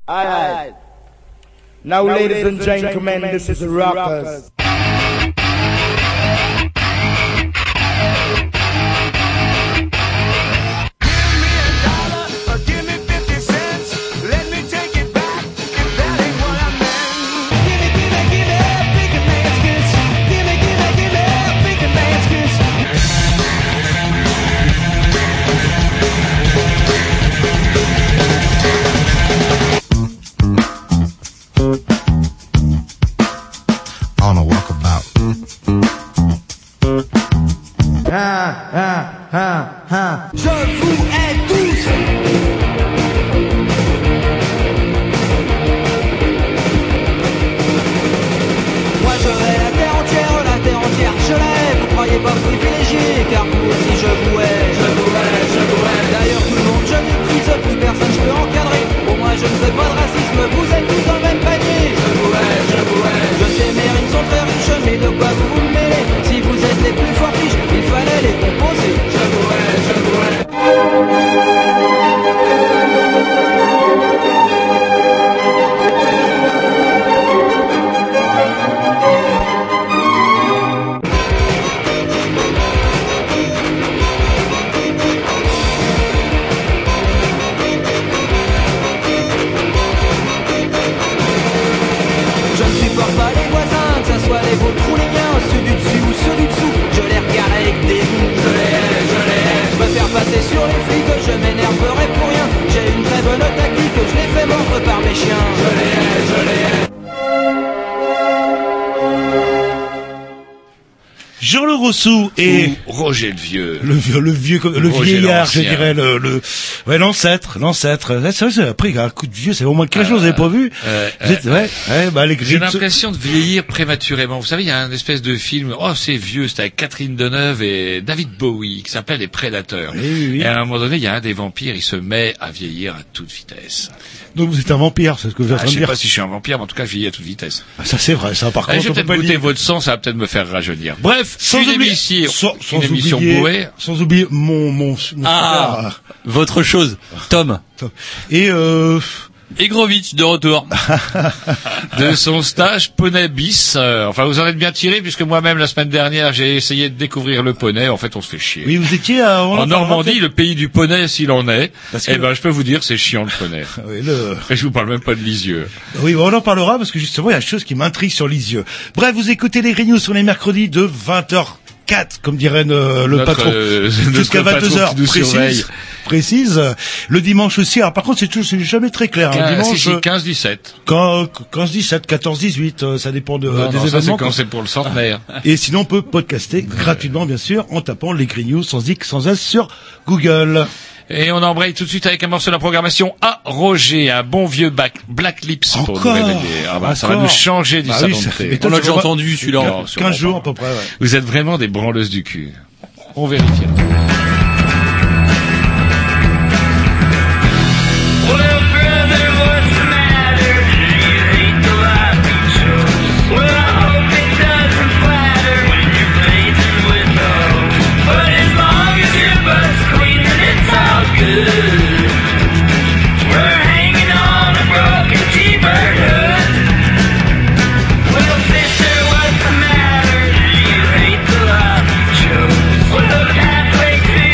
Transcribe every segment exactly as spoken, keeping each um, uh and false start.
Alright. Now, ladies and gentlemen, this is the Rockers. On a walkabout. Ah, ah, ah, ah. Je vous hais tous. Moi je hais la terre entière, la terre entière je la hais. Vous croyez pas privilégié, car vous aussi je vous hais. Je vous hais, je vous hais. D'ailleurs tout le monde je méprise, plus personne je peux encadrer. Au moins je ne fais pas de racisme, vous êtes tous dans le même panier. Je vous hais, je vous hais. Je sais mes rimes sont très riches, mais de quoi vous vous mêlez? Si vous êtes les plus forts riches, il fallait les composer. Je vous hais, je vous hais. Je ne supporte pas les voisins, que ce soit les vôtres ou les miens, ceux du dessus ou ceux du dessous, je les regarde avec dégoût. Je les hais, je les hais. Je me faire passer sur les flics, je m'énerverai pour rien. J'ai une très bonne tactique, je les fais mordre par mes chiens. Je les hais, je les hais. Jean-Le Rousseau et Ou Roger le Vieux. le vieux, le vieux, le Roger vieillard, je l'Ancien. dirais, le, le, ouais, l'ancêtre, l'ancêtre. C'est vrai, c'est après un coup de vieux, c'est au moins quelque chose, vous avez pas vu? euh, Vous êtes- ouais, ouais, bah, les J'ai grilles. l'impression de vieillir prématurément. Vous savez, il y a un espèce de film, oh c'est vieux, c'était avec Catherine Deneuve et David Bowie, qui s'appelle Les Prédateurs. Oui, oui, oui. Et à un moment donné, il y a un des vampires, il se met à vieillir à toute vitesse. Donc vous êtes un vampire, c'est ce que vous êtes en Ah, train je de sais dire. pas si je suis un vampire, mais en tout cas, je vieillis à toute vitesse. Ah, ça c'est vrai, ça par Ah, contre. je vais on peut peut-être pas le goûter dire. votre sang, ça va peut-être me faire rajeunir. Bref, Sans une oublier, émission, sans, sans une émission oublier, bourrée. sans oublier mon, mon, mon Ah, frère, votre chose, Tom. euh, et euh, Et Grovitch de retour. de son stage poney bis. Euh, enfin, vous en êtes bien tiré, puisque moi-même, la semaine dernière, j'ai essayé de découvrir le poney. En fait, on se fait chier. oui, vous étiez à, on En en Normandie, parlera le pays du poney, s'il en est, Parce que- eh ben, je peux vous dire, c'est chiant le poney. peut-être. Oui, le, Et je vous parle même pas de Lisieux. oui, on en parlera parce que justement, il y a des choses qui m'intriguent sur Lisieux. Bref, vous écoutez les Grignoux sur les mercredis de vingt heures quatre, comme dirait euh, le Notre, patron, euh, jusqu'à notre patron vingt-deux heures qui nous surveille. précise. Précise. Le dimanche aussi. Alors par contre, c'est toujours, c'est jamais très clair. Hein. quinze, Dimanche, si, si, quinze dix-sept. quand, quinze dix-sept, quatorze dix-huit, euh, ça dépend de, Non, des non, ça, c'est événements. quand c'est pour le centenaire. Et sinon, on peut podcaster gratuitement, bien sûr, en tapant les Grignoux sans X, sans S sur Google. Et on embraye tout de suite avec un morceau de la programmation à Roger, un bon vieux back, Black Lips pour nous Encore réveiller. Ah bah, ça va Encore nous changer du Bah salon oui, ça de fait- thé. mais toi, On l'a tu déjà vois- entendu celui-là. Non, sûrement quinze jours à pas. peu près, ouais. Vous êtes vraiment des branleuses du cul. On vérifiera. Well, halfway through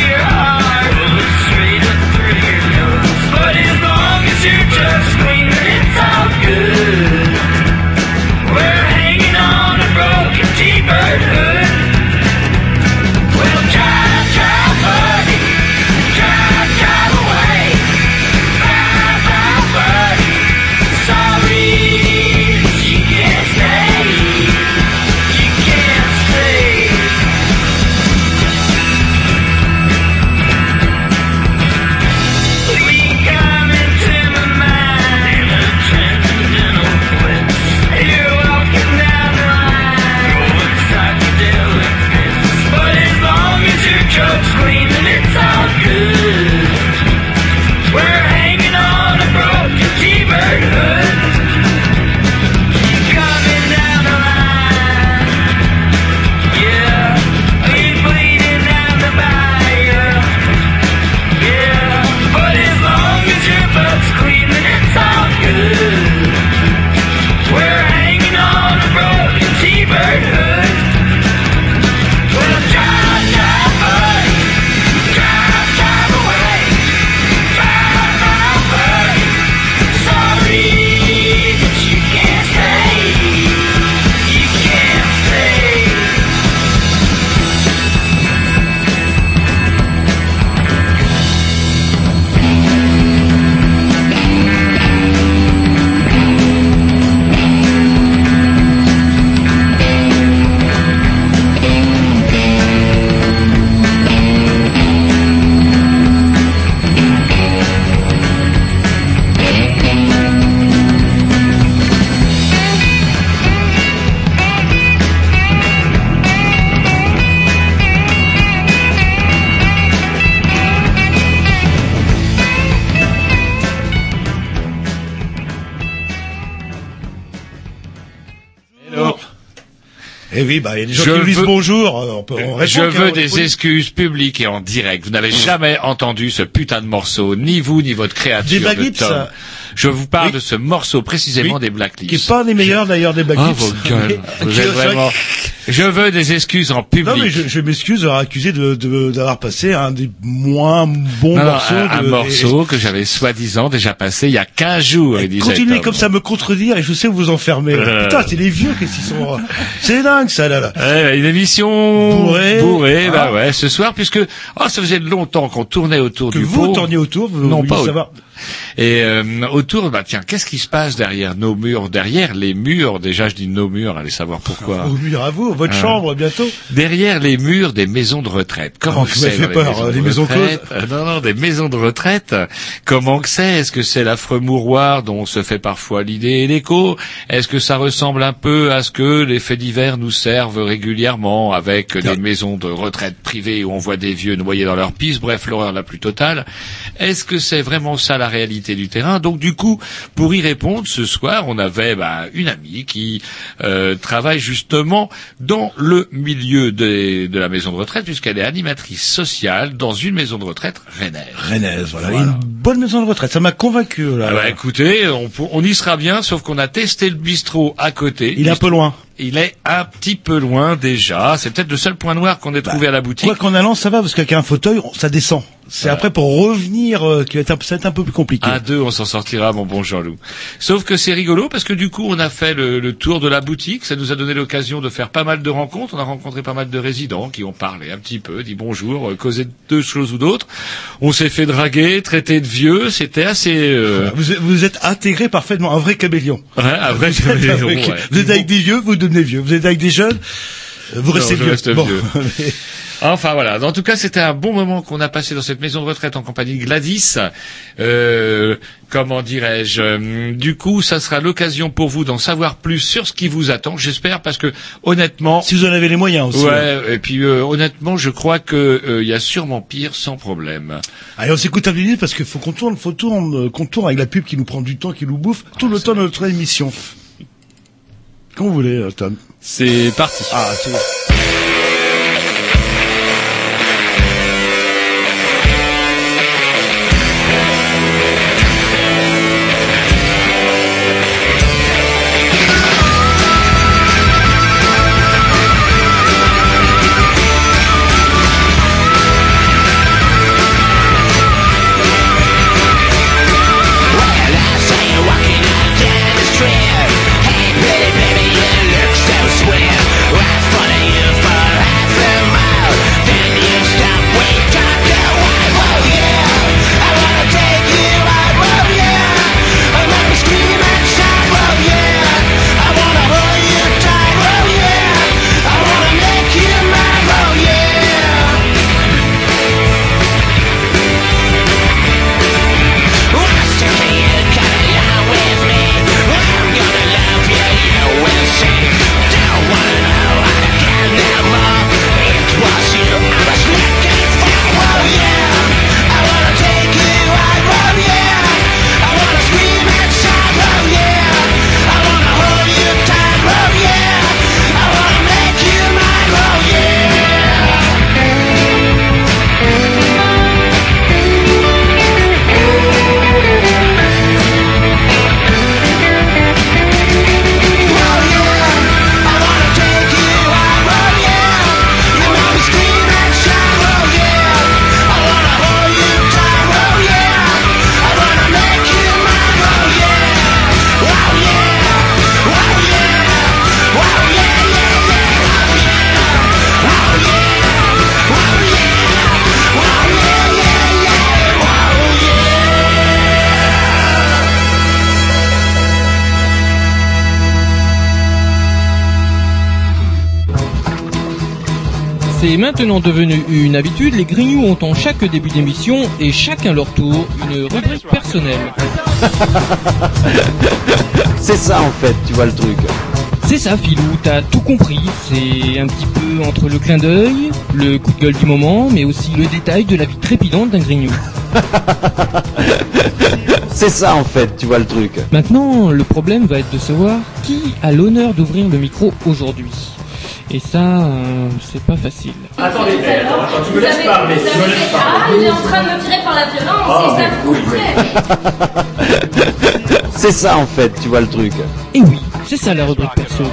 We're hanging on a broken T-bird hood. Well, drive, drive away, drive, drive away, drive, drive away. Sorry that you can't stay, you can't stay. Eh oui, bah, il y a des gens Je qui nous disent veux- bonjour, euh, on peut, on répond, Je hein, veux on des répond. excuses publiques et en direct. Vous n'avez jamais entendu ce putain de morceau, ni vous, ni votre créature Des Black de Lips, Tom. ça. Je vous parle Oui. de ce morceau précisément Oui. des Black Lips. Qui est pas un des meilleurs d'ailleurs des Black Ah, Lips. vos gueules. Vous Qui- êtes c'est vrai vraiment... Je veux des excuses en public. Non mais je, je m'excuse d'avoir accusé de, de, d'avoir passé un des moins bons Non, non, morceaux. un, un de, morceau que j'avais soi-disant déjà passé il y a quinze jours, et, il disait continuez Tom. comme ça à me contredire et je sais où vous enfermez. Euh. Putain, c'est les vieux qu'est-ce qu'ils sont. C'est dingue ça là là. Ouais, une émission Bourrée. bourrée, Ah. bah ouais, ce soir, puisque oh, ça faisait longtemps qu'on tournait autour Que du vous pot. tourniez autour, vous Non, vouliez pas au- savoir. Et euh, autour, bah tiens, qu'est-ce qui se passe derrière nos murs, derrière les murs, déjà je dis nos murs, allez savoir pourquoi. Au mur à vous, votre Ah. chambre bientôt. Derrière les murs des maisons de retraite. Comment Oh, que tu m'as c'est fait dans les peur, maisons euh, de les maisons retraite Euh, Non, non, des maisons de retraite. Comment que c'est Est-ce que c'est l'affreux mouroir dont on se fait parfois l'idée et l'écho Est-ce que ça ressemble un peu à ce que les faits divers nous servent régulièrement avec des maisons de retraite privées où on voit des vieux noyés dans leur pisse Bref, l'horreur la plus totale. Est-ce que c'est vraiment ça la réalité du terrain Donc du coup, pour y répondre, ce soir, on avait bah, une amie qui euh, travaille justement dans le milieu des- de la maison de retraite, puisqu'elle est animatrice sociale dans une maison de retraite rennaise. Rennes, voilà. Voilà. Une bonne maison de retraite. Ça m'a convaincu là. Ah bah, écoutez, on, pour- on y sera bien, sauf qu'on a testé le bistrot à côté. Il est un peu loin. Il est un petit peu loin déjà. C'est peut-être le seul point noir qu'on ait trouvé à la boutique. Quoi qu'en allant, ça va parce qu'avec un fauteuil, on- ça descend. C'est Voilà. après pour revenir euh, qui va être un, ça va être un peu plus compliqué. À deux, on s'en sortira, mon bon Jean-Loup. Sauf que c'est rigolo parce que du coup, on a fait le, le tour de la boutique. Ça nous a donné l'occasion de faire pas mal de rencontres. On a rencontré pas mal de résidents qui ont parlé un petit peu, dit bonjour, euh, causé de deux choses ou d'autres. On s'est fait draguer, traiter de vieux. C'était assez... Euh, Vous, êtes- vous êtes intégré parfaitement, un vrai caméléon. ouais, un vrai Vous êtes caméléon, avec- ouais. vous êtes avec des vieux, vous devenez vieux. Vous êtes avec des jeunes, vous Non, restez je vieux. reste Bon. vieux. Mais- Enfin voilà. En tout cas, c'était un bon moment qu'on a passé dans cette maison de retraite en compagnie de Gladys. Euh, comment dirais-je euh, Du coup, ça sera l'occasion pour vous d'en savoir plus sur ce qui vous attend. J'espère parce que honnêtement, si vous en avez les moyens aussi. ouais. Et puis euh, honnêtement, je crois que euh, il y a sûrement pire sans problème. Allez, on s'écoute un minute parce qu'il faut qu'on tourne, faut tourne, euh, qu'on tourne avec la pub qui nous prend du temps, qui nous bouffe tout le temps de notre émission. Comme vous voulez, euh, Tom. C'est parti. Ah, c'est... Hey, pretty baby, you look so sweet. Right in front of you. C'est maintenant devenu une habitude, les Grignoux ont en chaque début d'émission, et chacun leur tour, une rubrique personnelle. C'est ça en fait, tu vois le truc. C'est ça, Philou, t'as tout compris. C'est un petit peu entre le clin d'œil, le coup de gueule du moment, mais aussi le détail de la vie trépidante d'un Grignou. C'est ça en fait, tu vois le truc. Maintenant, le problème va être de savoir qui a l'honneur d'ouvrir le micro aujourd'hui. Et ça, euh, c'est pas facile. Attendez, attends, attends, tu me laisses parler, tu me laisses parler. Ah, il est en train de me tirer par la violence, Oh, et ça mais vous oui, plaît. C'est ça en fait, tu vois le truc. Et oui, c'est ça la rubrique perso.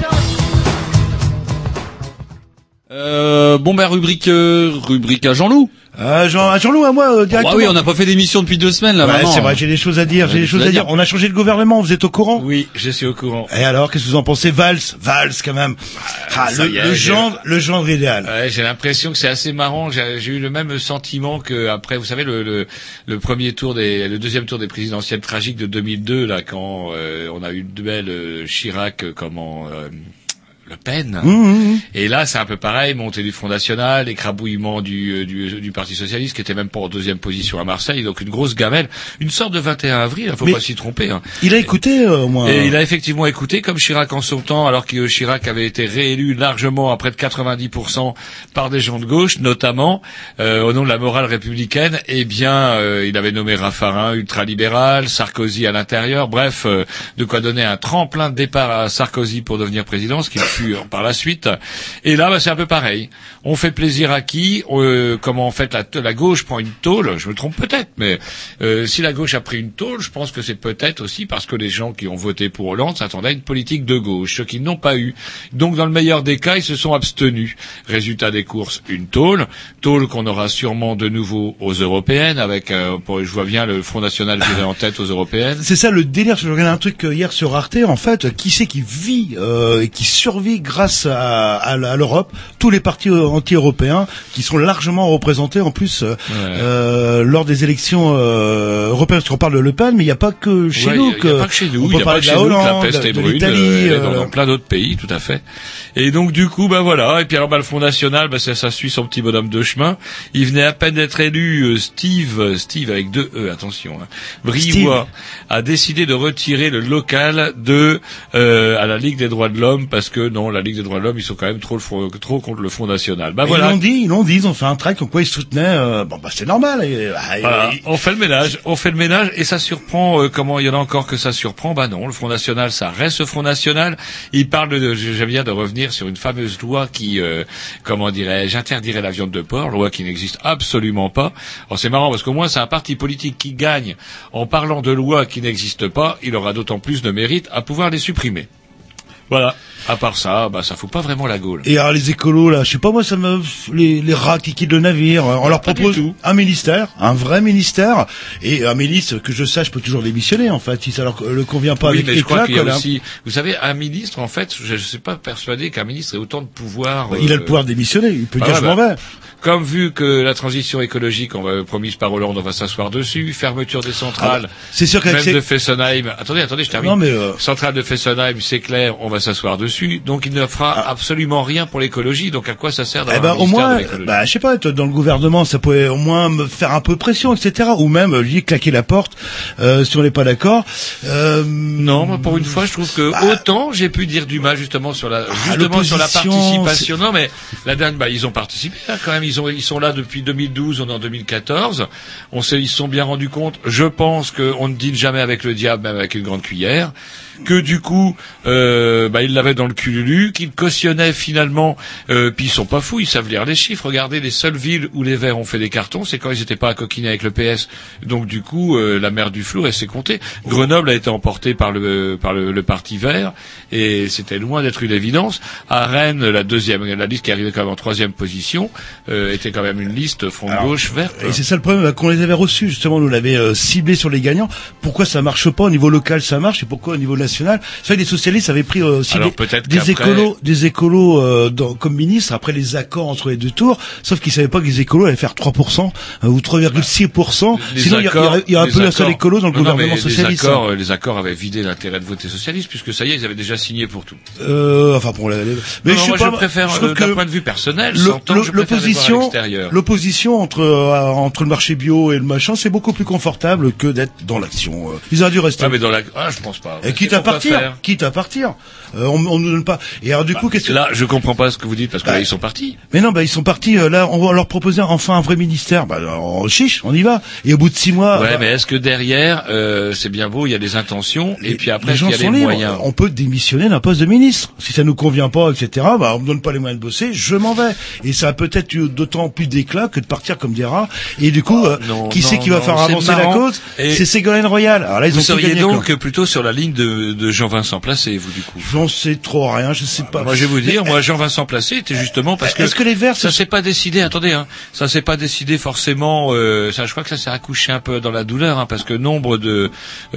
Euh, bon bah rubrique euh, rubrique à Jean-Loup. Ah, Jean, ah, Jean-Loup, à moi, euh, directement. Ah oui, on n'a pas fait d'émission depuis deux semaines là. Ouais, maintenant. c'est vrai, j'ai des choses à dire, j'ai des choses à dire. On a changé de gouvernement, vous êtes au courant? Oui, je suis au courant. Et alors, qu'est-ce que vous en pensez? Valls, Valls, quand même. Ah, ça le, y est, le j'ai- gendre, le gendre idéal. Ouais, j'ai l'impression que c'est assez marrant. J'ai, j'ai eu le même sentiment que après, vous savez, le, le, le premier tour des, le deuxième tour des présidentielles tragiques de deux mille deux, là, quand euh, on a eu le duel euh, Chirac, euh, comment. Euh, Le Pen. Mmh, Et là, c'est un peu pareil, montée du Front National, écrabouillement du, du, du Parti Socialiste, qui était même pas en deuxième position à Marseille, donc une grosse gamelle, une sorte de vingt et un avril, il faut Mais pas s'y tromper. Hein. Il a écouté, euh, au moins. Et il a effectivement écouté, comme Chirac en son temps, alors que Chirac avait été réélu largement à près de quatre-vingt-dix pour cent par des gens de gauche, notamment euh, au nom de la morale républicaine. Eh bien, euh, il avait nommé Raffarin ultralibéral, Sarkozy à l'intérieur, bref, euh, de quoi donner un tremplin de départ à Sarkozy pour devenir président, ce qu'il fut par la suite. Et là, bah, c'est un peu pareil. On fait plaisir à qui euh, Comment en fait la, la gauche prend une tôle? Je me trompe peut-être, mais euh, si la gauche a pris une tôle, je pense que c'est peut-être aussi parce que les gens qui ont voté pour Hollande s'attendaient à une politique de gauche, ceux qui n'ont pas eu. Donc, dans le meilleur des cas, ils se sont abstenus. Résultat des courses, une tôle, tôle qu'on aura sûrement de nouveau aux européennes, avec, euh, pour, je vois bien le Front National qui est en tête aux européennes. C'est ça le délire. Je regardais un truc euh, hier sur Arte. En fait, qui c'est qui vit euh, et qui survit grâce à, à, à l'Europe? Tous les partis euh, anti-européens qui sont largement représentés en plus euh, Ouais. euh, lors des élections euh, européennes. Parce qu'on parle de Le Pen, mais il n'y a pas que chez Ouais, nous. Il n'y a, que, y a pas que chez nous. on Il peut n'y a pas parler que de chez la nous que la Hollande, peste de, est de brune. l'Italie. euh, elle est euh, dans, dans plein d'autres pays, tout à fait. Et donc, du coup, bah voilà. Et puis alors, bah, le Front National, bah, ça, ça suit son petit bonhomme de chemin. Il venait à peine d'être élu. euh, Steve, euh, Steve avec deux E, attention. Hein, Briouat a décidé de retirer le local de euh, à la Ligue des droits de l'homme parce que non, la Ligue des droits de l'homme, ils sont quand même trop le front- trop contre le Front National. Bah Ils voilà. l'ont dit, ils l'ont dit, ils ont fait un tract comme quoi ils soutenaient. Euh, bon, bah c'est normal. Et, ah, et- Voilà, on fait le ménage, on fait le ménage et ça surprend. Euh, comment il y en a encore que ça surprend? Bah non, le Front National, ça reste le Front National. Il parle de, je je viens de revenir sur une fameuse loi qui, euh, comment dirais-je, interdirait la viande de porc, loi qui n'existe absolument pas. Alors c'est marrant parce qu'au moins c'est un parti politique qui gagne en parlant de lois qui n'existent pas. Il aura d'autant plus de mérite à pouvoir les supprimer. Voilà. À part ça, bah ça fout pas vraiment la gaule. Et alors les écolos là, je sais pas moi, ça me les, les rats qui quittent le navire. On leur Pas du propose tout. un ministère, un vrai ministère, et un ministre que je sache peut toujours démissionner en fait si ça leur le convient pas Oui, avec mais les je crois claques. qu'il y a là. aussi, vous savez, un ministre, en fait, je ne suis pas persuadé qu'un ministre ait autant de pouvoir. Il a euh, le pouvoir de démissionner. Il peut bah dire ouais, je m'en bah, vais. Comme vu que la transition écologique, on va, promise par Hollande, on va s'asseoir dessus, fermeture des centrales, Ah bah, c'est sûr qu'avec même ces- de Fessenheim, attendez, attendez, je termine. Non mais euh, Centrale de Fessenheim, c'est clair, on va s'asseoir dessus, donc il ne fera absolument rien pour l'écologie, donc à quoi ça sert eh d'avoir ben un au ministère moins, de l'écologie? bah je sais pas, être dans le gouvernement, ça pourrait au moins me faire un peu pression, et cetera. Ou même lui claquer la porte euh, si on n'est pas d'accord. Euh, Non, moi, pour une fois, je trouve que bah, autant j'ai pu dire du mal justement sur la justement sur la l'opposition, participation. Non, mais la dernière, bah, ils ont participé là, quand même. Ils ont ils sont là depuis deux mille douze, on est en deux mille quatorze. On s'est ils se sont bien rendus compte. Je pense qu'on ne dîne jamais avec le diable, même avec une grande cuillère. Que du coup, euh, bah, ils l'avaient dans le cululu, qu'ils cautionnaient finalement. Euh, puis ils sont pas fous, ils savent lire les chiffres. Regardez, les seules villes où les Verts ont fait des cartons, c'est quand ils n'étaient pas à coquiner avec le P S. Donc du coup, euh, la mer du Flour, elle s'est comptée. Grenoble a été emportée par le par le, le parti Vert et c'était loin d'être une évidence. À Rennes, la deuxième, la liste qui arrivait quand même en troisième position, euh, était quand même une liste front de gauche verte. Et c'est ça le problème, qu'on les avait reçus, justement, nous l'avait euh, ciblé sur les gagnants. Pourquoi ça marche pas au niveau local, ça marche, et pourquoi au niveau national? C'est vrai que les socialistes avaient pris euh, euh, si Alors des, peut-être des qu'après- écolos, des écolos euh, dans, comme ministres après les accords entre les deux tours, sauf qu'ils savaient pas que les écolos allaient faire trois pour cent euh, ou trois virgule six pour cent. Les Sinon, il y, a- accords- il y a un les peu un seul accords- écolo dans le Non, non, gouvernement mais socialiste. Les accords, hein. euh, les accords avaient vidé l'intérêt de voter socialiste, puisque ça y est, ils avaient déjà signé pour tout. Euh, enfin pour les, les- mais Non, je sais moi, pas. je préfère, je trouve euh, d'un que point de vue personnel, le- s'entend, le- je préfère les voir à l'opposition, l'extérieur. l'opposition entre euh, entre le marché bio et le machin, c'est beaucoup plus confortable que d'être dans l'action. euh. Ils auraient dû rester. Ah, mais dans la, ah, je pense pas. Et quitte à Pourquoi partir, faire quitte à partir. Euh, on, on nous donne pas. Et alors du coup, qu'est-ce que Là, je comprends pas ce que vous dites, parce que Bah, là, ils sont partis. Mais non, bah ils sont partis. euh, là, on va leur proposer enfin un vrai ministère. Bah, on chiche, on y va. Et au bout de six mois, Ouais, bah, mais est-ce que derrière, euh, c'est bien beau, il y a des intentions, et puis après, les gens il y a sont les libres. moyens. On peut démissionner d'un poste de ministre. Si ça nous convient pas, et cetera. Bah, on me donne pas les moyens de bosser, je m'en vais. Et ça a peut-être eu d'autant plus d'éclat que de partir comme des rats. Et du coup, euh, non, qui non, c'est qui va non, faire c'est avancer la marrant. cause Et C'est Ségolène Royal. Alors là, ils Vous ont tout seriez gagné, donc quoi. plutôt sur la ligne de, de Jean-Vincent Placé, vous, du coup. J'en sais trop rien, je sais pas. Moi, je vais vous dire, Mais, moi, Jean-Vincent Placé était justement parce que, est-ce que les Verts, ça c'est- s'est pas décidé, attendez, hein, ça s'est pas décidé forcément, euh, ça, je crois que ça s'est accouché un peu dans la douleur, hein, parce que nombre de,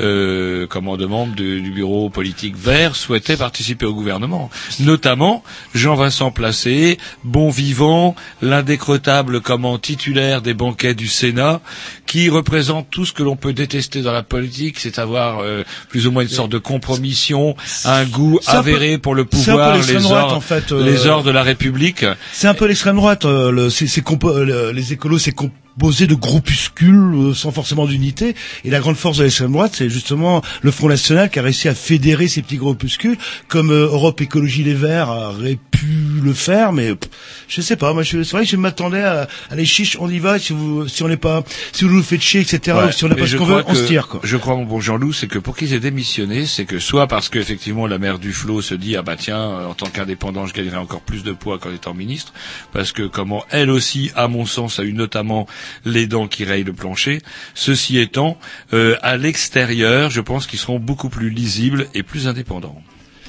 euh, comment, de membres de- du bureau politique vert souhaitaient participer au gouvernement. Notamment, Jean-Vincent Placé, bon vivant, l'indécrottable comment titulaire des banquets du Sénat, qui représente tout ce que l'on peut détester dans la politique, c'est avoir, euh, plus ou moins une sorte de compromission, un goût C'est un peu- avéré pour le c'est un peu pouvoir, l'extrême les droite, ordres, en fait, euh, les ordres de la République. C'est un peu l'extrême droite. euh, le, c'est, c'est compo- euh, le- les écolos, c'est composé de groupuscules euh, sans forcément d'unité. Et la grande force de l'extrême droite, c'est justement le Front National qui a réussi à fédérer ces petits groupuscules, comme euh, Europe Écologie Les Verts aurait pu le faire. Mais pff, je sais pas. Moi, je, c'est vrai que je m'attendais à, à les chiches. On y va. Si vous, si on n'est pas, si vous nous faites chier, et cetera. Ouais, Ou si on n'a mais pas ce je qu'on crois veut, on que- se tire, quoi. Je crois, mon bon Jean-Loup, c'est que pour qu'ils aient démissionné, c'est que soit parce qu'effectivement la maire Duflot se dit ah bah tiens, euh, en tant qu'indépendant, je gagnerai encore plus de poids qu'en étant ministre, parce que comment elle aussi, à mon sens, a eu notamment les dents qui rayent le plancher. Ceci étant, euh, à l'extérieur, je pense qu'ils seront beaucoup plus lisibles et plus indépendants.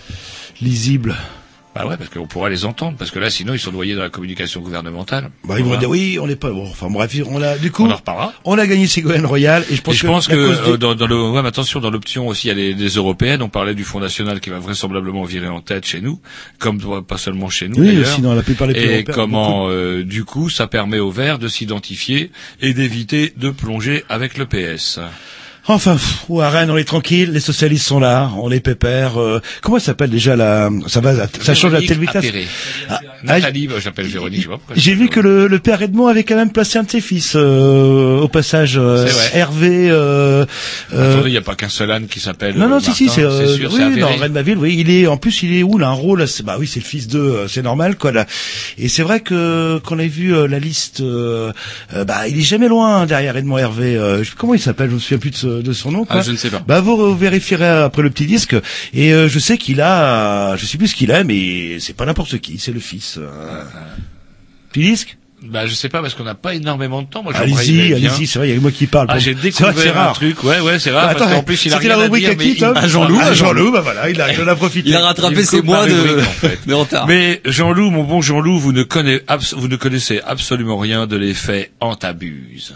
Lisible. Bah ouais, parce qu'on pourra les entendre, parce que là, sinon, ils sont noyés dans la communication gouvernementale. Bah, ils vont Voilà. dire oui, on n'est pas. Bon, enfin bref, on a. Du coup, On en reparlera. on a gagné Ségolène Royal. Et je pense Et je que, pense la que cause des- euh, dans, dans le, ouais, mais attention, dans l'option aussi, il y a les, les européennes. On parlait du Front National qui va vraisemblablement virer en tête chez nous, comme euh, pas seulement chez nous Oui, d'ailleurs. aussi dans la plupart des pays Et européens, comment, euh, du coup, ça permet aux Verts de s'identifier et d'éviter de plonger avec le P S. Enfin, pff, à Rennes, on est tranquille, les socialistes sont là, on les pépère. Euh, comment ça s'appelle déjà la ça va ça change la Véronique telle vitesse. Appéré. Ah, Nathalie, bah, j'appelle Véronique, je vois pourquoi. J'ai vu que le, le père Edmond avait quand même placé un de ses fils euh, au passage euh, C'est vrai. Hervé euh, euh, Attendez, il n'y a pas qu'un seul âne qui s'appelle. non, non, euh, si, si, Martin, c'est, euh, sûr, oui, c'est oui, dans avéré. Rennes-Maville, oui, il est, en plus, il est où, là, un rôle, c'est, bah oui, c'est le fils de, euh, c'est normal, quoi, là. Et c'est vrai que, qu'on a vu euh, la liste, euh, euh, bah, il est jamais loin, hein, derrière Edmond Hervé, euh, je sais plus comment il s'appelle, je me souviens plus de, ce- de son nom, quoi. Ah, je ne sais pas. Bah, vous, vous vérifierez après le petit disque, et euh, je sais qu'il a, je sais plus ce qu'il a, mais c'est pas n'importe qui, c'est le fils. Euh... Petit disque? Bah, je sais pas, parce qu'on n'a pas énormément de temps. Moi, j'aimerais Allez-y, bien. allez-y, c'est vrai, il y a que moi qui parle. Ah, Bon, j'ai c'est vrai que découvert c'est un rare. truc. Ouais, ouais, c'est rare, Bah, parce attends, qu'en plus, il a c'était rien la à rubrique dire, à qui, mais Tom? il- À Jean-Loup, Ah, à Jean-Loup, bah voilà, il a, il en a profité. Il a Il rattrapé me ses coupe mois ma de, rubrique, en fait. de retard. Mais Jean-Loup, mon bon Jean-Loup, vous ne connaissez, abs- vous ne connaissez absolument rien de l'effet Antabuse.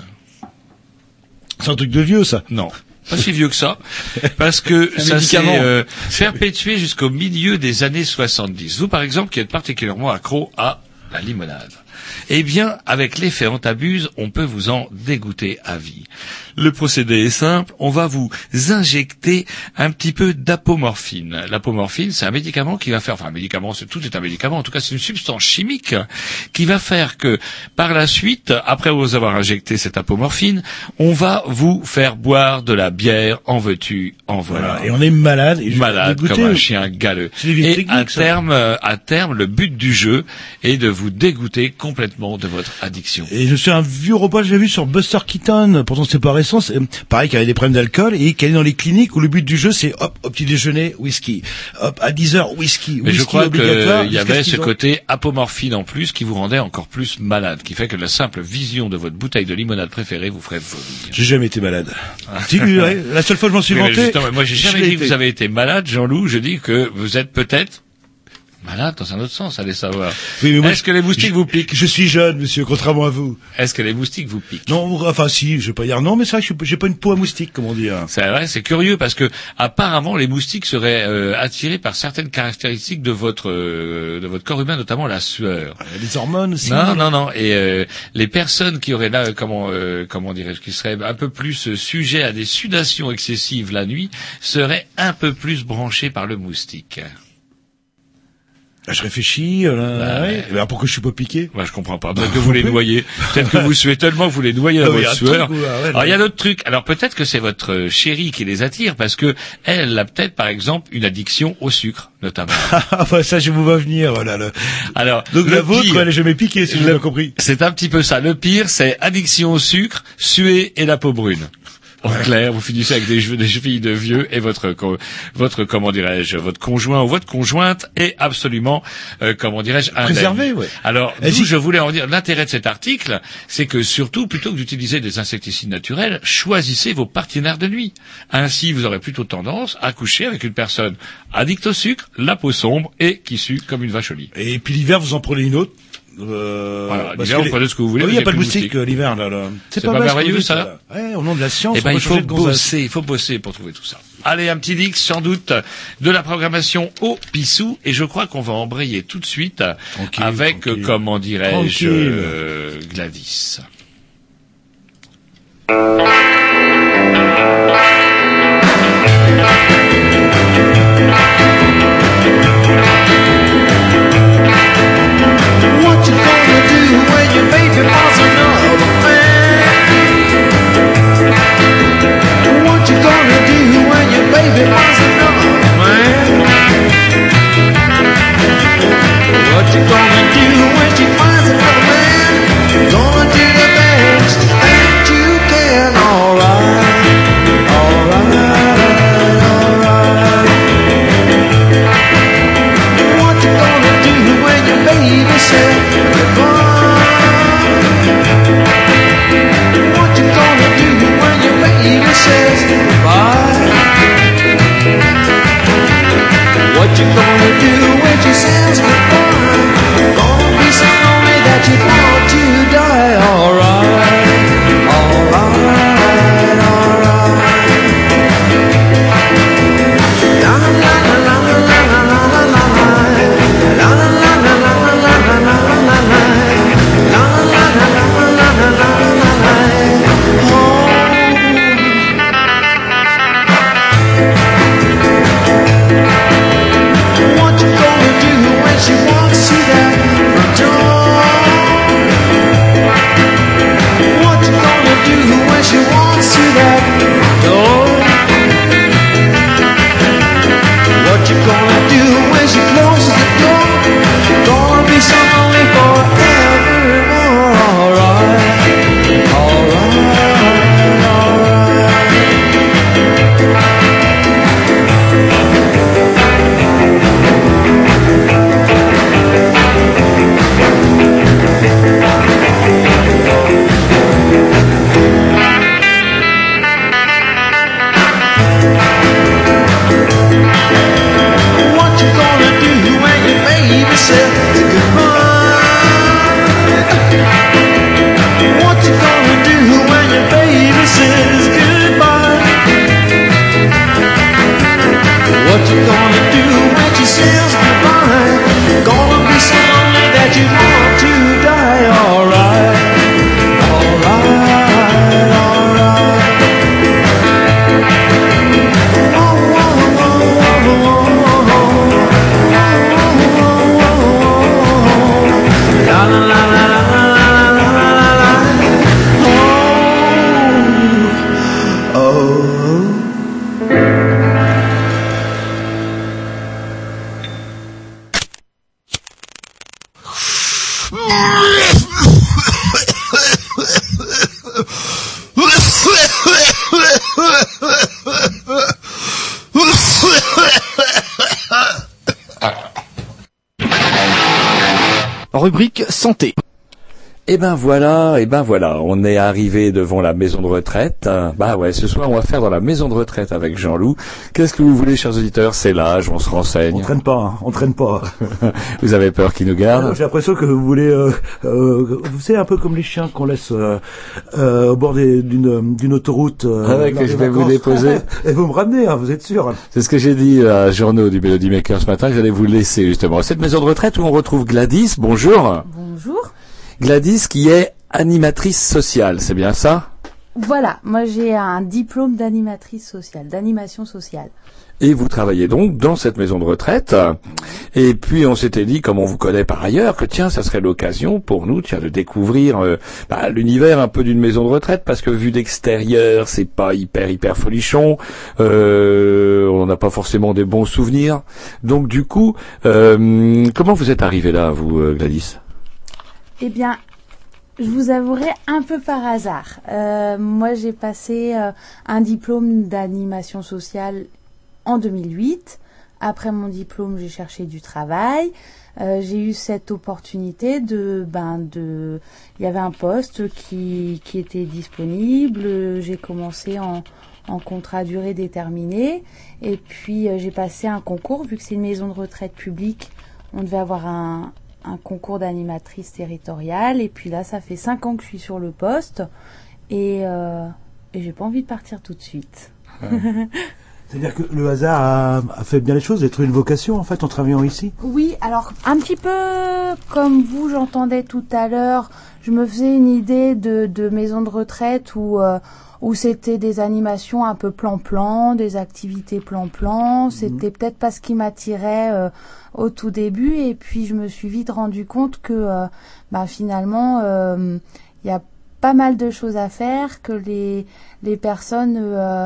C'est un truc de vieux, ça. Non. Pas si vieux que ça, parce que Un ça s'est médicament. euh, perpétué jusqu'au milieu des années soixante-dix. Vous, par exemple, qui êtes particulièrement accro à la limonade, eh bien, avec l'effet Antabuse, on peut vous en dégoûter à vie. Le procédé est simple, on va vous injecter un petit peu d'apomorphine. L'apomorphine, c'est un médicament qui va faire, enfin un médicament, c'est, tout est un médicament, en tout cas c'est une substance chimique qui va faire que, par la suite, après vous avoir injecté cette apomorphine, on va vous faire boire de la bière, en veux-tu, en voilà. Voilà. Et on est malade. Et je vais Malade dégoûter. comme un chien galeux. C'est des vieilles Et techniques, à ça. terme, euh, à terme, le but du jeu est de vous dégoûter complètement de votre addiction. Et je suis un vieux repas que j'ai vu sur Buster Keaton, pourtant c'est pas récent, c'est pareil, qui avait des problèmes d'alcool et qui allait dans les cliniques où le but du jeu c'est hop, au petit déjeuner, whisky, hop, à dix heures, whisky, Mais whisky je crois obligatoire. qu'il y jusqu'à avait ce ce qu'ils ont- côté apomorphine en plus qui vous rendait encore plus malade, qui fait que la simple vision de votre bouteille de limonade préférée vous ferait vomir. J'ai jamais été malade. Si, ouais, la seule fois que je m'en suis Oui, mais vanté. justement, moi j'ai je jamais l'ai dit que été. vous avez été malade, Jean-Loup, je dis que vous êtes peut-être Voilà, dans un autre sens, allez savoir. Oui, mais moi, Est-ce que les moustiques je, vous piquent? Je suis jeune, monsieur, contrairement à vous. Est-ce que les moustiques vous piquent? Non, enfin si, je vais pas dire non, mais c'est vrai que je- j'ai pas une peau à moustique, comme on dit. Hein. C'est vrai, c'est curieux parce que apparemment les moustiques seraient euh, attirés par certaines caractéristiques de votre euh, de votre corps humain, notamment la sueur. Les hormones aussi. Non, non, non. Et euh, les personnes qui auraient là, euh, comment, euh, comment dirais-je, qui seraient un peu plus euh, sujets à des sudations excessives la nuit, seraient un peu plus branchées par le moustique. Je réfléchis, euh, Bah, ouais. Ben, pourquoi je suis pas piqué? Moi, je comprends pas. Peut-être que vous les noyez. Peut-être que vous suez tellement que vous les noyez dans Ah oui, votre un sueur. truc, ouais, ouais, Alors, il y a non. d'autres trucs. Alors, peut-être que c'est votre euh, chérie qui les attire parce que elle a peut-être, par exemple, une addiction au sucre, notamment. Ah bah ça, je vous vois venir, voilà. Le... Alors, Donc le la vôtre, pire- elle est jamais piquée, si j'ai le- bien compris. C'est un petit peu ça. Le pire, c'est addiction au sucre, suer et la peau brune. En clair, vous finissez avec des, jeux- des chevilles de vieux et votre, co- votre, comment dirais-je, votre conjoint ou votre conjointe est absolument, euh, comment dirais-je, indemne. Préservé, ouais. Alors, Et d'où si- je voulais en dire, l'intérêt de cet article, c'est que surtout, plutôt que d'utiliser des insecticides naturels, choisissez vos partenaires de nuit. Ainsi, vous aurez plutôt tendance à coucher avec une personne addicte au sucre, la peau sombre et qui sue comme une vache au lit. Et puis l'hiver, vous en prenez une autre. Euh, Voilà, parce l'hiver, que vous les- prenez ce que vous voulez, Ah oui, vous il n'y a avez pas de plus de moustique euh, l'hiver, là, là. C'est pas mal ce merveilleux, que vous dites, ça, là. Ouais, au nom de la science, Eh on ben, va il changer faut de gonzesse. bosser, il faut bosser pour trouver tout ça. Allez, un petit Dix, sans doute, de la programmation au Pissou, et je crois qu'on va embrayer tout de suite Tranquille, avec, tranquille. euh, comment dirais-je, Tranquille. euh, Gladys. What you gonna do when your baby falls another man? What you gonna do when your baby falls another man? What you gonna do when she finds another man? Gonna do the best that you can, alright, alright, alright. What you gonna do when your baby says goodbye? What you gonna do when your baby says goodbye? What you gonna do when she says goodbye? Gonna be so lonely that you want to die. Alright, alright, alright. La la la la la la la la la la. La la la la la la la la la la la. La la la la la la la la la la. Oh. What you gonna do when she walks through that front door? What you gonna do when she walks through that door? What you gonna do when she closes the door? Gonna be so lonely forevermore. Alright, alright, alright. What you gonna do when your baby says goodbye? What you gonna do when your baby says goodbye? What you gonna do when she says goodbye? Gonna be so lonely that you want to die. Alright, alright, alright. La la la la la la la la la. Oh, oh. Rubrique santé. Et ben voilà, et ben voilà, on est arrivé devant la maison de retraite. Bah ouais, ce soir on va faire dans la maison de retraite avec Jean-Loup. Qu'est-ce que vous voulez, chers auditeurs? C'est l'âge, on se renseigne. On traîne pas, hein, on traîne pas. Vous avez peur qu'il nous garde? Alors, j'ai l'impression que vous voulez, euh, euh, vous savez, un peu comme les chiens qu'on laisse euh, euh, au bord des, d'une, d'une autoroute. Euh, ah ouais, que je vais vous déposer. Et vous me ramenez, hein, vous êtes sûr? C'est ce que j'ai dit à Journaux du Melody Maker ce matin, j'allais vous laisser justement. Cette maison de retraite où on retrouve Gladys. Bonjour. Bonjour. Gladys qui est animatrice sociale, c'est bien ça? Voilà, moi j'ai un diplôme d'animatrice sociale, d'animation sociale. Et vous travaillez donc dans cette maison de retraite. Et puis on s'était dit, comme on vous connaît par ailleurs, que tiens, ça serait l'occasion pour nous, tiens, de découvrir euh, bah, l'univers un peu d'une maison de retraite, parce que vu d'extérieur, c'est pas hyper hyper folichon. Euh, on n'a pas forcément des bons souvenirs. Donc du coup, euh, comment vous êtes arrivé là, vous, euh, Gladys? Eh bien, je vous avouerai un peu par hasard. Euh, moi, j'ai passé euh, un diplôme d'animation sociale en deux mille huit. Après mon diplôme, j'ai cherché du travail. Euh, j'ai eu cette opportunité de, ben, de, il y avait un poste qui qui était disponible. J'ai commencé en en contrat à durée déterminée. Et puis euh, j'ai passé un concours, vu que c'est une maison de retraite publique. On devait avoir un un concours d'animatrice territoriale, et puis là ça fait cinq ans que je suis sur le poste et, euh, et j'ai pas envie de partir tout de suite. Ouais. C'est-à-dire que le hasard a, a fait bien les choses, d'être une vocation en fait en travaillant ici? Oui, alors un petit peu comme vous, j'entendais tout à l'heure, je me faisais une idée de, de maison de retraite où euh, où c'était des animations un peu plan-plan, des activités plan-plan. C'était mmh. peut-être pas ce qui m'attirait euh, au tout début. Et puis, je me suis vite rendu compte que euh, bah, finalement, il euh, y a pas mal de choses à faire, que les, les personnes, euh,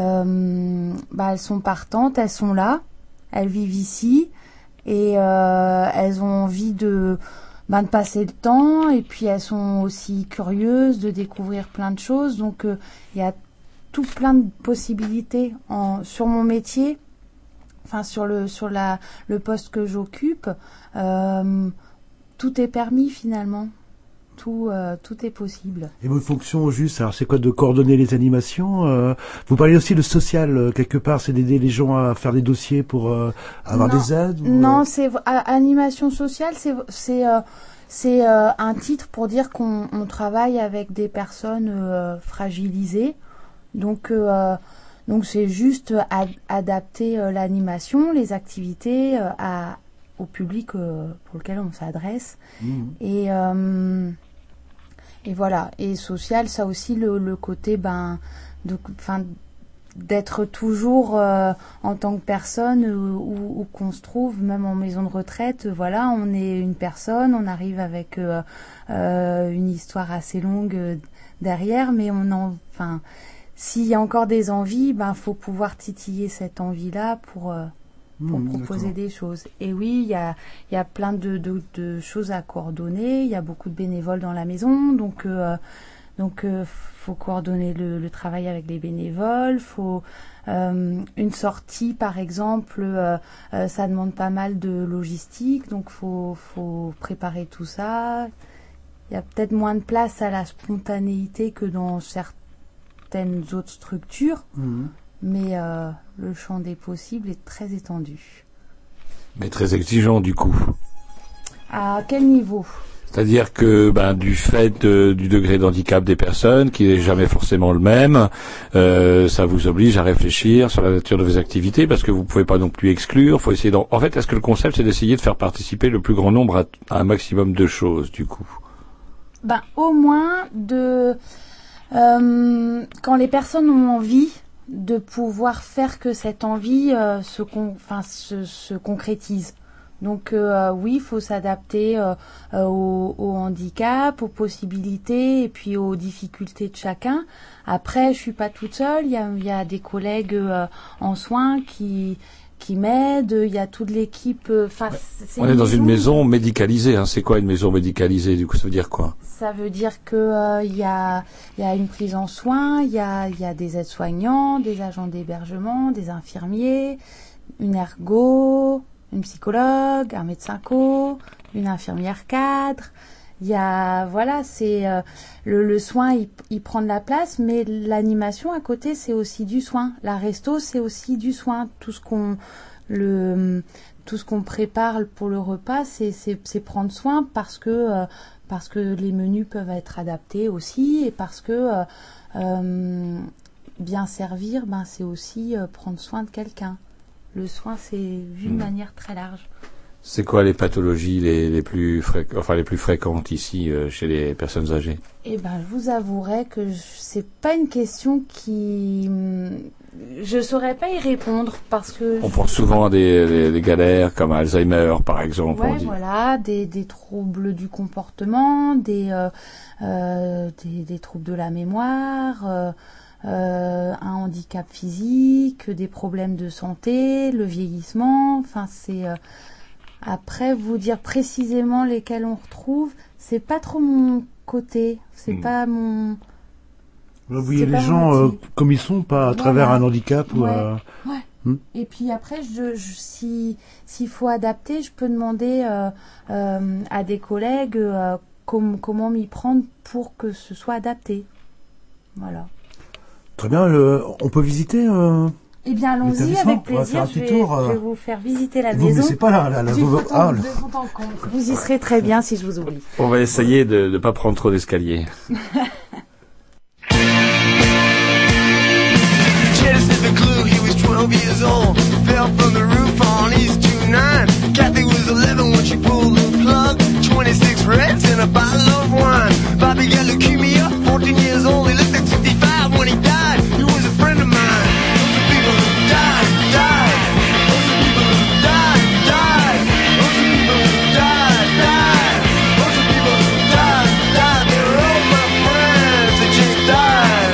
euh, bah, elles sont partantes, elles sont là, elles vivent ici et euh, elles ont envie de... Ben, de passer le temps, et puis elles sont aussi curieuses de découvrir plein de choses. Donc il euh, y a tout plein de possibilités en, sur mon métier, enfin sur le sur la le poste que j'occupe. Euh, tout est permis finalement. Tout, euh, tout est possible. Et vos fonctions, juste, alors c'est quoi, de coordonner les animations? euh, Vous parlez aussi de social, euh, quelque part, c'est d'aider les gens à faire des dossiers pour euh, avoir non, des aides ou, Non, euh... c'est euh, animation sociale, c'est c'est euh, c'est euh, un titre pour dire qu'on on travaille avec des personnes euh, fragilisées. Donc euh, donc c'est juste ad- adapter euh, l'animation, les activités euh, à au public euh, pour lequel on s'adresse. Mmh. Et euh, et voilà, et social, ça aussi le, le côté ben de enfin d'être toujours euh, en tant que personne euh, où, où qu'on se trouve, même en maison de retraite, euh, voilà, on est une personne, on arrive avec euh, euh, une histoire assez longue euh, derrière, mais on en enfin s'il y a encore des envies, ben faut pouvoir titiller cette envie-là pour euh, pour mmh, proposer d'accord. des choses. Et oui, il y a, il y a plein de, de, de choses à coordonner. Il y a beaucoup de bénévoles dans la maison, donc euh, donc euh, faut coordonner le, le travail avec les bénévoles. Faut euh, une sortie, par exemple, euh, euh, ça demande pas mal de logistique, donc faut faut préparer tout ça. Il y a peut-être moins de place à la spontanéité que dans certaines autres structures. Mmh. Mais euh, le champ des possibles est très étendu. Mais très exigeant du coup. À quel niveau? C'est-à-dire que ben, du fait de, du degré d'handicap des personnes, qui n'est jamais forcément le même, euh, ça vous oblige à réfléchir sur la nature de vos activités, parce que vous ne pouvez pas non plus exclure. Faut essayer d'en... En fait, est-ce que le concept, c'est d'essayer de faire participer le plus grand nombre à, à un maximum de choses, du coup? Ben, au moins, de euh, quand les personnes ont envie de pouvoir faire que cette envie euh, se, con, enfin, se, se concrétise. Donc euh, oui, il faut s'adapter euh, euh, au, au handicap, aux possibilités et puis aux difficultés de chacun. Après, je suis pas toute seule, il y a, il y a des collègues euh, en soins qui qui m'aident, il y a toute l'équipe. Enfin, on est dans une maison médicalisée. Hein. C'est quoi une maison médicalisée? Du coup, ça veut dire quoi? Ça veut dire que euh, il y a il y a une prise en soins, il y a il y a des aides-soignants, des agents d'hébergement, des infirmiers, une ergo, une psychologue, un médecin co, une infirmière cadre. il y a voilà, c'est euh, le, le soin, il, il prend de la place, mais l'animation à côté, c'est aussi du soin. La resto, c'est aussi du soin. Tout ce qu'on le tout ce qu'on prépare pour le repas, c'est c'est, c'est prendre soin parce que euh, parce que les menus peuvent être adaptés aussi et parce que euh, euh, bien servir, ben c'est aussi euh, prendre soin de quelqu'un. Le soin, c'est vu de manière très large. C'est quoi les pathologies les, les plus fréqu... enfin les plus fréquentes ici euh, chez les personnes âgées? Eh ben, je vous avouerai que je... c'est pas une question qui, je saurais pas y répondre parce que. On pense souvent à des, des, des galères comme Alzheimer, par exemple. Ouais, on dit. voilà, des, des troubles du comportement, des, euh, euh, des, des troubles de la mémoire. Euh, Euh, un handicap physique, des problèmes de santé, le vieillissement, enfin c'est euh, après vous dire précisément lesquels on retrouve, c'est pas trop mon côté, c'est mmh. pas mon vous voyez les gens euh, comme ils sont, pas à voilà. travers un handicap ou ouais. euh... ouais. Mmh. Et puis après je, je si s'il faut adapter, je peux demander euh, euh, à des collègues euh, com- comment m'y prendre pour que ce soit adapté. Voilà. Très bien, le, on peut visiter euh, Eh bien, allons-y avec plaisir. Je vais, tour, euh... je vais vous faire visiter la vous maison. Vous ne pas là, là, là, vous... ah, vous y serez très bien si je vous oublie. On va essayer de ne pas prendre trop d'escaliers. Kathy was eleven when she pulled the plug. twenty-six reds and a bottle of wine. Bobby got leukemia, fourteen years old. He looked like fifty-five when he died. He was a friend of mine. Those are people who died, died. Those are people who died, died. Those are people who died, died. Those are people who died, died. They were all my friends. They just died.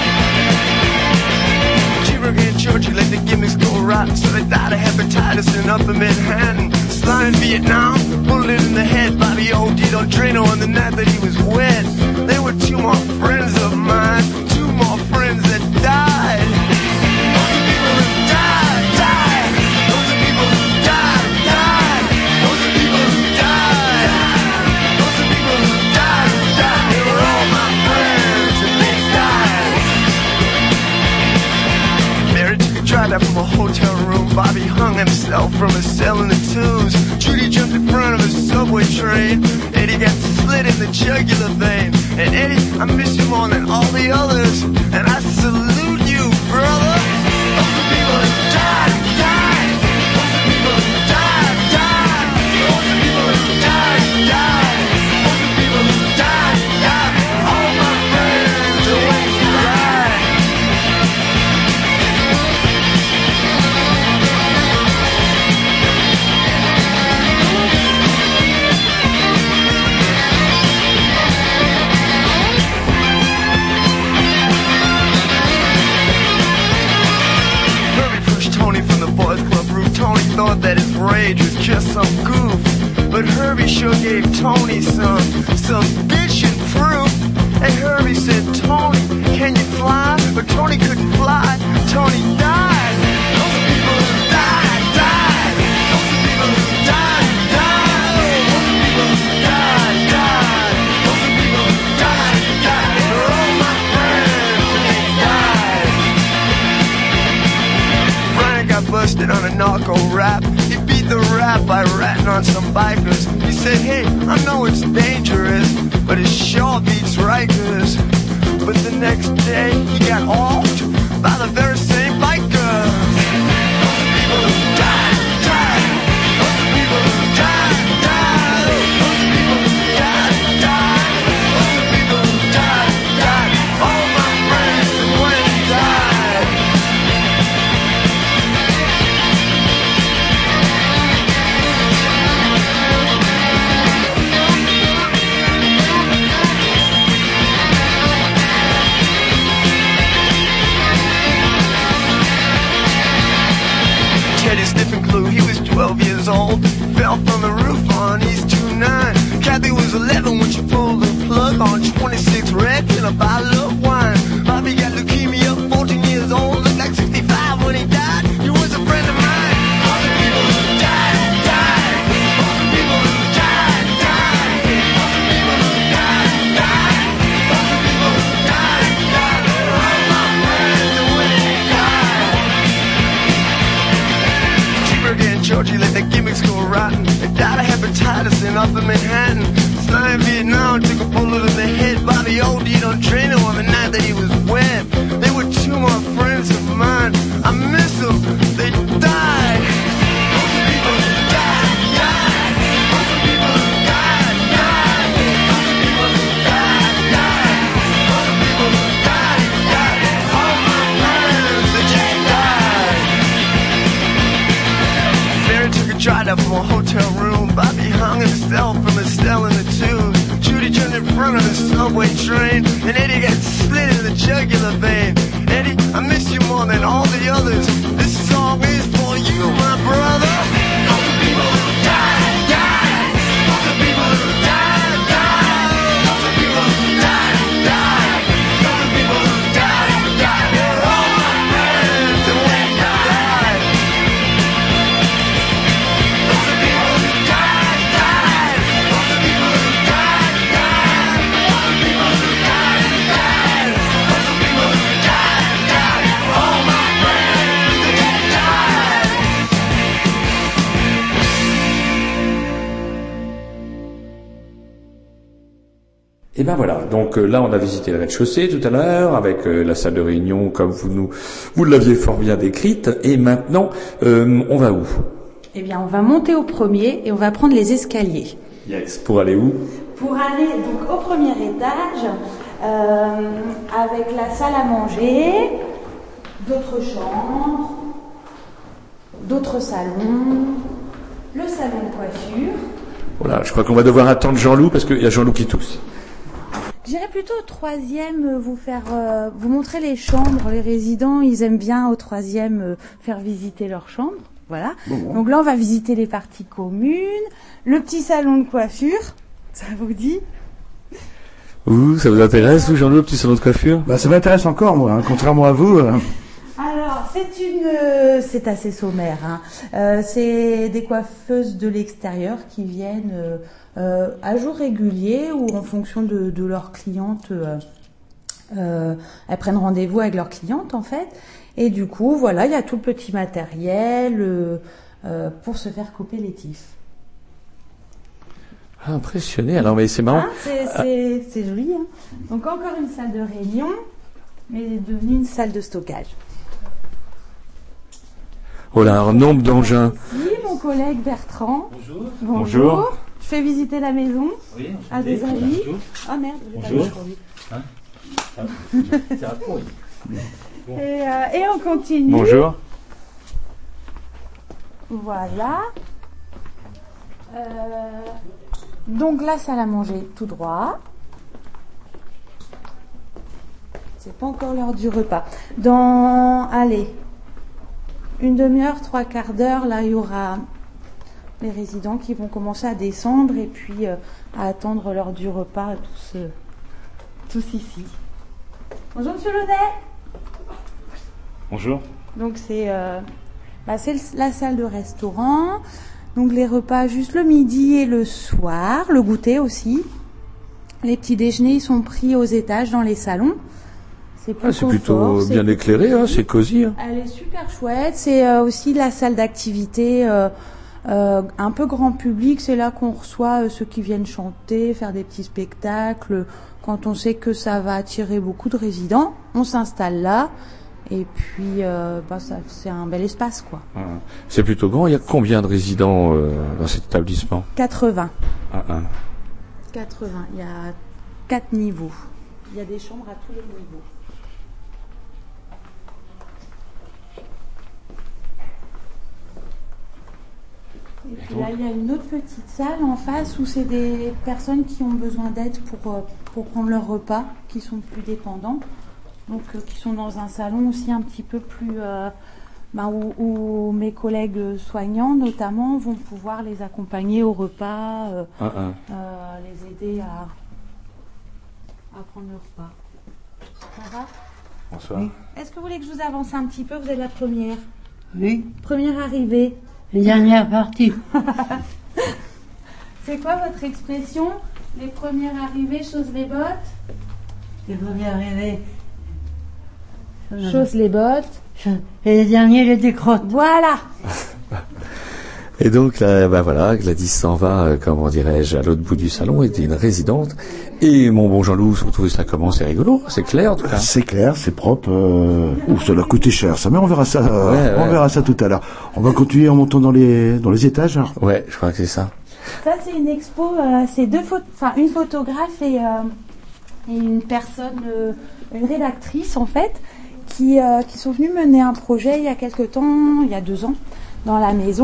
Cheever in church, he let the gimmicks go rotten. So they died of hepatitis in Upper Manhattan. Sly in Vietnam, bullet in the head. Bobby O D'd on Drano on the night that he was wet. They were two more friends of mine, two more friends that died. Those are people who died, died. Those are people who died, died. Those are people who died. Those are people who died, died. They were all my friends and they died. Mary took a drive out from a hotel room. Bobby hung himself from a cell in the twos. Judy jumped in front of a subway train. Eddie got slit in the jugular vein. And Eddie, I miss you more than all the others. And I salute you, brother. Those are people who died, died. Those are people who died, died. Those are people who died, died. Those are people who died, died. All my friends are when you died. Tony thought that his rage was just some goof, but Herbie sure gave Tony some, some bitchin' proof. And Herbie said, Tony, can you fly? But Tony couldn't fly. Tony died. Those are people who died, died. Those are people who died, died. Those are people who died, died. Those are people who died, died. They're all my friends and they died. Brian got busted on a narco rap. He beat the rap by ratting on some bikers. He said, hey, I know it's dangerous, but it sure beats Rikers. But the next day, he got offed by the very same bikers. Those are people who died, died. Those are people who died, died. Those are people who died, died. Those are people who died, died. All my friends and when he died. Teddy sniffing glue, he was twelve years old. Fell from the roof on East two nine. Kathy was eleven when she pulled the plug on twenty-six wrecks and a bottle of wine. Bobby got leukemia, fourteen years old. Looked like sixty-five when he died. He was a friend of mine. All the people who died, died. All the people who died, died. All the people Georgie let the gimmicks go rotten. They died of hepatitis in Upper Manhattan. Flying Vietnam took a bullet in the head. Bobby O D'd on Drano on the night that he was wed. They were two more friends of mine. I miss them. They died. Lots of people died, died. Lots of people died, died. Lots of people died, died. Lots of people died, died. All my friends, they just died. Mary took a drive up from a hotel room. Bobby hung himself from a cell in the tube. Judy turned in front of the subway train, and Eddie got split in the jugular vein. Eddie, I miss you more than all the others. This song is for you, my brother. Lots of people who died, died. Lots of people who died, died. Lots of people who died, died. Lots of people who died, died. They're all my friends, and we died. Lots of people who died, died. Lots of people who died, died. Lots of people who died, died. Lots of people who died, died. All my friends, and we died. Et ben voilà, donc euh, là on a visité le rez-de-chaussée tout à l'heure avec euh, la salle de réunion comme vous nous vous l'aviez fort bien décrite, et maintenant euh, on va où? Eh bien, on va monter au premier et on va prendre les escaliers. Yes. Pour aller où? Pour aller donc au premier étage, euh, avec la salle à manger, d'autres chambres, d'autres salons, le salon de coiffure. Voilà, je crois qu'on va devoir attendre Jean-Loup parce qu'il y a Jean-Loup qui tousse. J'irai plutôt au troisième euh, vous faire euh, vous montrer les chambres. Les résidents, ils aiment bien au troisième euh, faire visiter leurs chambres. Voilà. Bon, bon. Donc là, on va visiter les parties communes, le petit salon de coiffure. Ça vous dit? Ouh, ça vous intéresse, vous, Jean-Loup, le petit salon de coiffure? Bah, ça m'intéresse encore, moi, hein, contrairement à vous. Euh... Alors, c'est une, euh, c'est assez sommaire. Hein. Euh, c'est des coiffeuses de l'extérieur qui viennent euh, euh, à jour régulier ou en fonction de, de leurs clientes. Euh, euh, elles prennent rendez-vous avec leurs clientes, en fait. Et du coup, voilà, il y a tout le petit matériel euh, euh, pour se faire couper les tifs. Ah, impressionné. Alors, mais c'est marrant. Hein, c'est, c'est, c'est joli. Hein. Donc, encore une salle de réunion, mais elle est devenue une salle de stockage. Oh là, un nombre d'engins. Ici, mon collègue Bertrand. Bonjour. Bonjour. Bonjour. Je fais visiter la maison Oui, à des amis. Ah merde, j'ai pas vu pour lui. Hein ça, c'est un con, oui. Bon. Et, euh, et on continue. Bonjour. Voilà. Euh, donc la salle à manger tout droit. C'est pas encore l'heure du repas. Dans, allez, une demi-heure, trois quarts d'heure, là, il y aura les résidents qui vont commencer à descendre et puis euh, à attendre l'heure du repas, tous, euh, tous ici. Bonjour, Monsieur Laudet. Bonjour. Donc c'est, euh, bah, c'est le, la salle de restaurant. Donc les repas juste le midi et le soir, le goûter aussi. Les petits déjeuners ils sont pris aux étages dans les salons. C'est, ah, c'est plutôt bien c'est éclairé, hein, c'est cosy. Hein. Elle est super chouette. C'est euh, aussi la salle d'activité euh, euh, un peu grand public. C'est là qu'on reçoit euh, ceux qui viennent chanter, faire des petits spectacles. Quand on sait que ça va attirer beaucoup de résidents, on s'installe là. Et puis, euh, bah, ça, c'est un bel espace, quoi. Ah, c'est plutôt grand. Il y a combien de résidents euh, dans cet établissement? quatre-vingts. Ah, ah. quatre-vingts. Il y a quatre niveaux. Il y a des chambres à tous les niveaux. Et puis là, il y a une autre petite salle en face où c'est des personnes qui ont besoin d'aide pour, pour prendre leur repas, qui sont plus dépendants. Donc, euh, qui sont dans un salon aussi un petit peu plus... Euh, ben, où, où mes collègues soignants, notamment, vont pouvoir les accompagner au repas, euh, ah, ah. Euh, les aider à, à prendre le repas. Ça va? Bonsoir. Oui. Est-ce que vous voulez que je vous avance un petit peu? Vous êtes la première. Oui. Première arrivée. La dernière partie. C'est quoi votre expression? Les premières arrivées, chaussent les bottes? Les premières arrivées. Chaussent les bottes. Et les derniers les décrotent. Voilà. Et donc là, bah voilà, Gladys s'en va, euh, comment dirais-je, à l'autre bout du salon, était une résidente. Et mon bon Jean-Loup, vous trouvez ça comment? C'est rigolo, c'est clair en tout cas. C'est clair, c'est propre. Euh... Ouh, ça doit coûter cher, ça. Mais on verra ça. Ouais, euh, on ouais. verra ça tout à l'heure. On va continuer en montant dans les dans les étages. Hein. Ouais, je crois que c'est ça. Ça, c'est une expo, euh, c'est deux photos, enfin une photographe et, euh, et une personne, euh, une rédactrice en fait, qui, euh, qui sont venues mener un projet il y a quelque temps, il y a deux ans, dans la maison.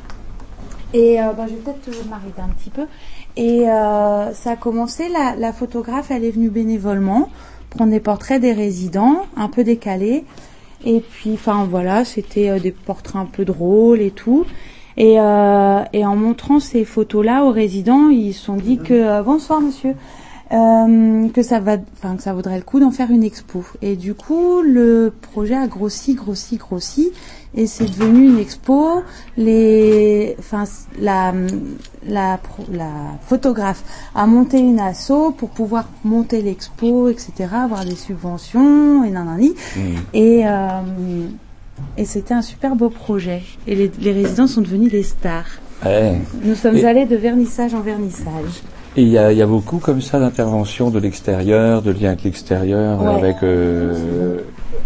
Et euh, bah, je vais peut-être euh, m'arrêter un petit peu. Et euh, ça a commencé, la, la photographe, elle est venue bénévolement prendre des portraits des résidents, un peu décalés. Et puis, enfin voilà, c'était euh, des portraits un peu drôles et tout. Et, euh, et en montrant ces photos-là aux résidents, ils se sont dit que euh, bonsoir monsieur, euh, que ça va, enfin que ça vaudrait le coup d'en faire une expo. Et du coup, le projet a grossi, grossi, grossi, et c'est devenu une expo. Les, enfin la la la photographe a monté une asso pour pouvoir monter l'expo, et cetera, avoir des subventions et nanani. Mmh. Et euh, Et c'était un super beau projet. Et les, les résidents sont devenus des stars. Ouais. Nous sommes et, allés de vernissage en vernissage. Et il y a, y a beaucoup comme ça d'interventions de l'extérieur, de liens avec l'extérieur, ouais. avec euh,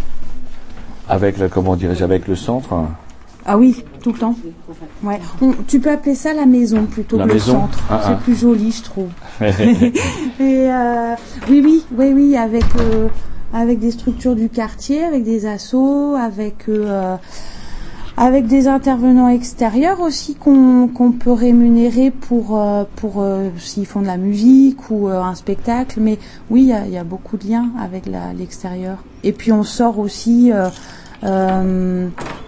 avec le, comment dirais-je, avec le centre. Ah oui, tout le temps. Ouais. On, tu peux appeler ça la maison plutôt la que maison. le centre. Ah, c'est ah. plus joli, je trouve. Et euh, oui, oui, oui, oui, avec. Euh, avec des structures du quartier, avec des assos, avec euh, avec des intervenants extérieurs aussi qu'on qu'on peut rémunérer pour euh, pour euh, s'ils font de la musique ou euh, un spectacle. Mais oui, il y a, y a beaucoup de liens avec la, l'extérieur. Et puis on sort aussi. Euh, euh,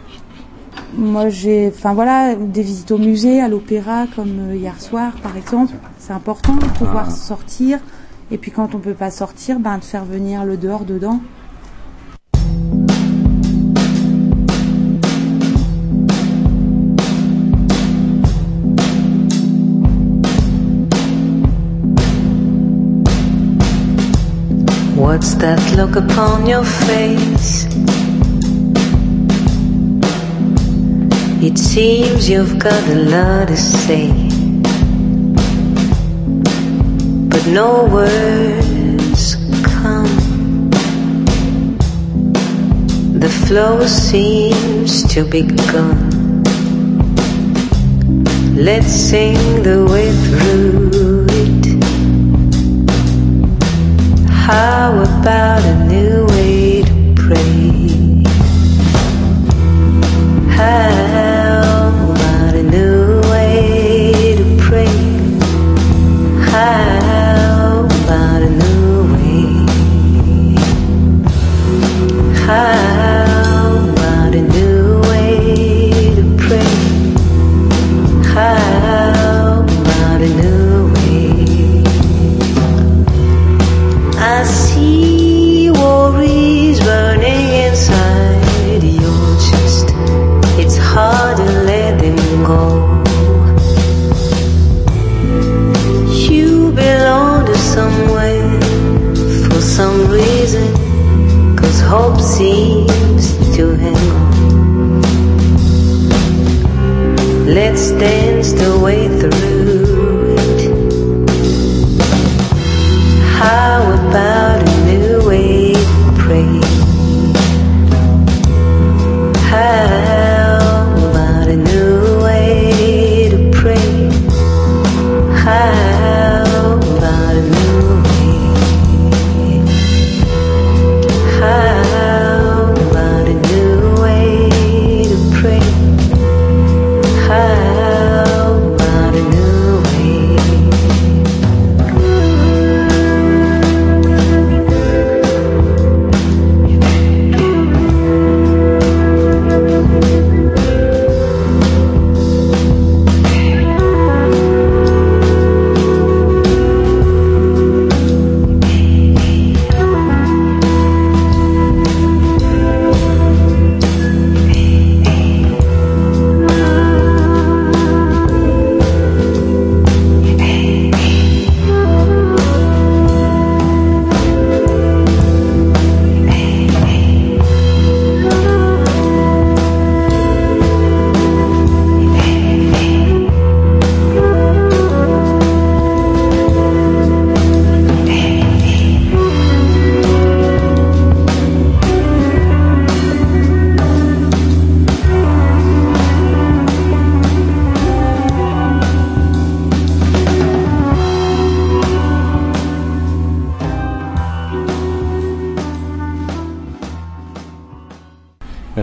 moi j'ai, enfin voilà, des visites au musée, à l'opéra comme euh, hier soir par exemple. C'est important de pouvoir ah. sortir. Et puis quand on peut pas sortir, ben de faire venir le dehors dedans. What's that look upon your face? It seems you've got a lot to say, but no words come. The flow seems to be gone. Let's sing the way through it. How about a new way to pray? How about a new way to pray? How about a new way? How about a new way to pray? How about a new way? I see worries burning inside your chest. It's hard to let them go. You belong to somewhere for some reason, 'cause hope seems to hang on. Let's dance the way through it. How about a new way to pray? How about a new way to pray? How about a new way? How about a new way to pray? How about a new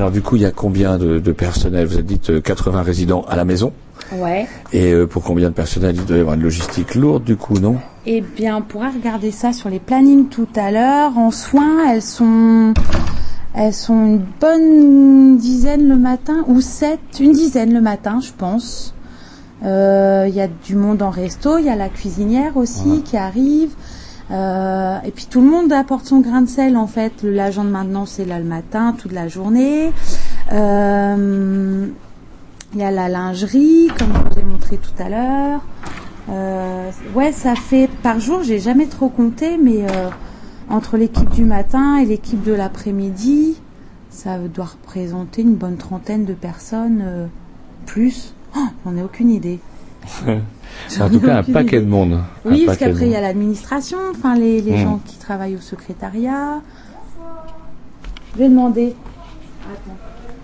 Alors du coup, il y a combien de, de personnel? Vous avez dit euh, quatre-vingts résidents à la maison. Ouais. Et euh, pour combien de personnel? Il doit y avoir une logistique lourde, du coup, non? Eh bien, on pourra regarder ça sur les plannings tout à l'heure. En soins, elles sont, elles sont une bonne dizaine le matin, ou sept, une dizaine le matin, je pense. Il euh, y a du monde en resto, il y a la cuisinière aussi voilà. qui arrive. Euh, et puis tout le monde apporte son grain de sel en fait. L'agent de maintenance est là le matin, toute la journée. Euh, Il y a la lingerie, comme je vous ai montré tout à l'heure. Euh, ouais, ça fait par jour, j'ai jamais trop compté, mais euh, entre l'équipe du matin et l'équipe de l'après-midi, ça doit représenter une bonne trentaine de personnes euh, plus. Oh, j'en ai aucune idée. C'est en tout cas un paquet idée. de monde. Oui, parce qu'après il y a l'administration, enfin les, les mmh. gens qui travaillent au secrétariat. Je vais demander. Attends.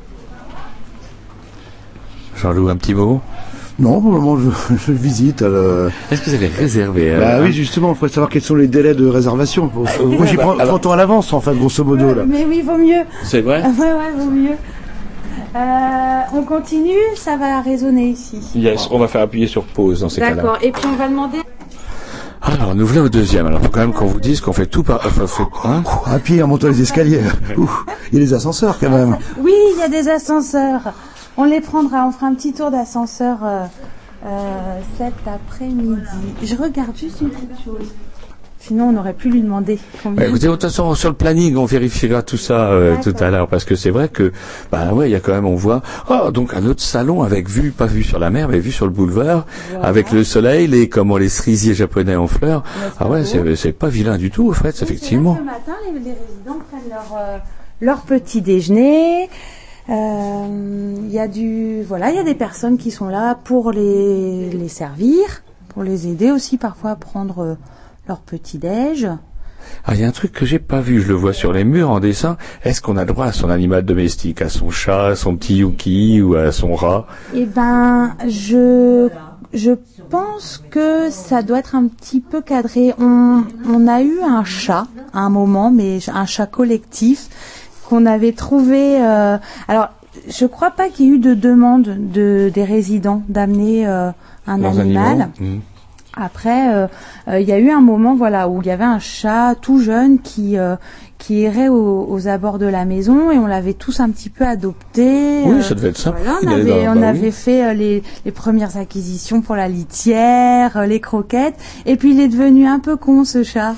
Jean-Loup, un petit mot? Non, pour le moment, je, je visite. Le... Est-ce que vous avez réservé euh, Bah hein? Oui, justement, il faut savoir quels sont les délais de réservation. Moi, j'y prends trente ans à l'avance, en fait, grosso modo. Là. Mais oui, vaut mieux. C'est vrai? Ouais, ouais, vaut mieux. Euh, on continue, ça va résonner ici. Yes, on va faire appuyer sur pause dans ces cas-là. D'accord, et puis on va demander... Alors, nous voilà au deuxième. Alors, faut quand même qu'on vous dise qu'on fait tout par... Enfin, fait... Hein à pied, en montant les escaliers. Il y a des ascenseurs, quand même. Oui, il y a des ascenseurs. On les prendra, on fera un petit tour d'ascenseur euh, euh, cet après-midi. Je regarde juste une petite chose. Sinon, on aurait pu lui demander combien. Bah, écoutez, de toute façon, sur le planning, on vérifiera tout ça euh, tout à l'heure, parce que c'est vrai que, bah ouais, il y a quand même, on voit, oh, donc un autre salon avec vue, pas vue sur la mer, mais vue sur le boulevard, voilà. avec le soleil, les comment les cerisiers japonais en fleurs. Ah ouais, c'est, c'est pas vilain du tout, en fait, oui, effectivement. Le matin, les, les résidents prennent leur euh, leur petit déjeuner. Il euh, y a du, voilà, il y a des personnes qui sont là pour les les servir, pour les aider aussi parfois à prendre euh, leur petit déj. Ah, il y a un truc que j'ai pas vu, je le vois sur les murs en dessin. Est-ce qu'on a le droit à son animal domestique, à son chat, à son petit Yuki ou à son rat? Eh ben, je je pense que ça doit être un petit peu cadré. On on a eu un chat à un moment, mais un chat collectif qu'on avait trouvé. Euh, alors, je crois pas qu'il y ait eu de demande de des résidents d'amener euh, un Leurs animal. Mmh. Après, il euh, euh, y a eu un moment, voilà, où il y avait un chat tout jeune qui euh, qui errait aux, aux abords de la maison et on l'avait tous un petit peu adopté. Oui, euh, ça devait être simple. Voilà, on avait, on bah avait oui. fait euh, les, les premières acquisitions pour la litière, euh, les croquettes, et puis il est devenu un peu con ce chat.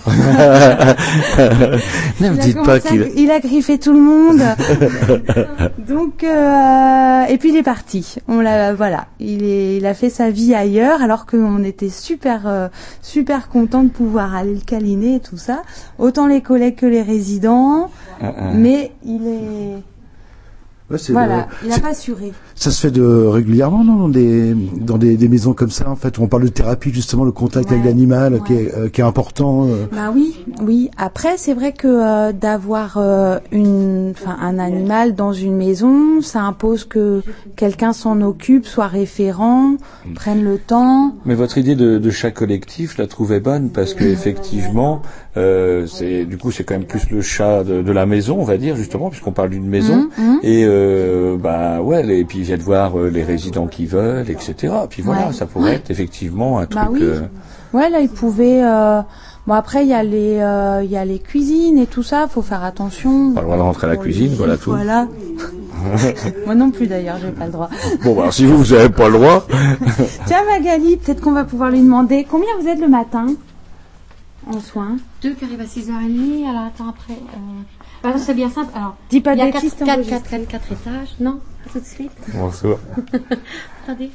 Ne me dites pas qu'il. À, il a griffé tout le monde. Donc, euh, et puis il est parti. On l'a, voilà, il est, il a fait sa vie ailleurs, alors qu'on était super, euh, super contents de pouvoir aller le câliner et tout ça. Autant les collègues que les résidents. Uh-uh. Mais il est... Ouais, c'est voilà, de... il n'a pas assuré. Ça se fait de régulièrement, non, dans des dans des, des maisons comme ça, en fait, où on parle de thérapie, justement, le contact ouais, avec l'animal, ouais. qui est euh, qui est important. Euh... Bah oui, oui. Après, c'est vrai que euh, d'avoir euh, une, enfin, un animal dans une maison, ça impose que quelqu'un s'en occupe, soit référent, mmh. prenne le temps. Mais votre idée de, de chat collectif, je la trouvais bonne parce que effectivement, euh, c'est du coup, c'est quand même plus le chat de, de la maison, on va dire justement, puisqu'on parle d'une maison mmh, mmh. et euh, bah ouais, les, et puis ils viennent voir euh, les résidents qui veulent, et cetera. Puis voilà, ouais. ça pourrait ouais. être effectivement un truc. Bah oui. euh... Ouais, là ils pouvaient. Euh... Bon après il y a les euh, il y a les cuisines et tout ça, faut faire attention. Pas le droit de rentrer à la cuisine, les... voilà tout. Voilà. Moi non plus d'ailleurs, j'ai pas le droit. Bon bah alors, si vous vous avez pas le droit. Tiens Magali, peut-être qu'on va pouvoir lui demander combien vous êtes le matin en soins. Deux qui arrivent à six heures trente, alors attends après. Euh... Alors c'est bien simple. Alors, dis pas il y a de bêtises, quatre, quatre, quatre, quatre, quatre étages. Non, pas tout de suite. Bonsoir. Attendez.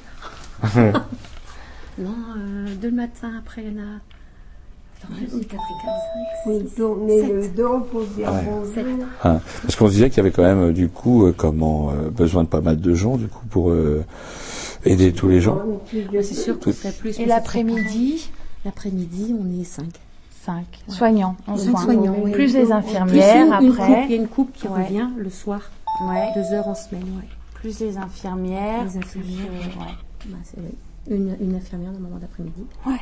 non, euh, deux le matin, après il y en a. Attends, une, quatre et quatre, cinq, oui, tourner le dos pour dire ouais. bonjour. Ah, parce qu'on se disait qu'il y avait quand même, du coup, euh, comment, euh, besoin de pas mal de gens, du coup, pour euh, aider tous les gens. C'est sûr qu'on ferait plus. Et l'après-midi L'après-midi, on est cinq. Cinq. Ouais. Soignants. En soins. Soignants, oui. Plus les infirmières plus une, après. Une coupe, il y a une coupe qui ouais. revient le soir. Ouais. Deux heures en semaine, ouais. Plus les infirmières. Les infirmières, plus, ouais. Bah, c'est vrai. Une, une infirmière dans le moment d'après-midi. Ouais.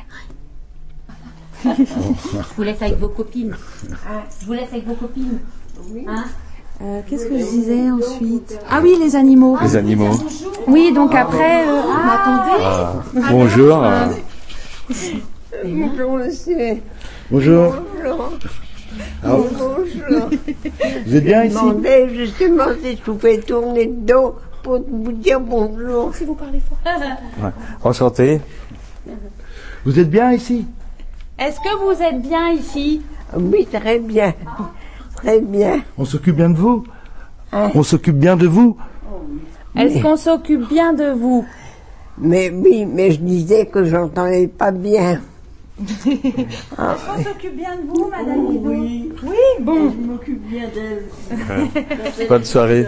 Je vous laisse avec vos copines. Je vous laisse avec vos copines. Oui. Hein Euh, Qu'est-ce que je disais ensuite? Ah oui, les animaux. Les animaux. Oui, donc après, euh, m'attendez. Ah, bonjour. euh, Bonjour monsieur. Bonjour. Bonjour. Alors, Bonjour. vous êtes bien Je ici? demandais justement si je pouvais tourner le dos pour vous dire bonjour. Si vous parlez fort. ouais. Enchanté. Vous êtes bien ici? Est-ce que vous êtes bien ici? Oui, très bien. Très bien. On s'occupe bien de vous? Hein? On s'occupe bien de vous? Est-ce qu'on s'occupe bien de vous? Mais oui, mais je disais que j'entendais pas bien. Ah. Est-ce qu'on s'occupe bien de vous, Madame Guido? Oui. Oui, bon. Je m'occupe bien d'elle. Bonne soirée.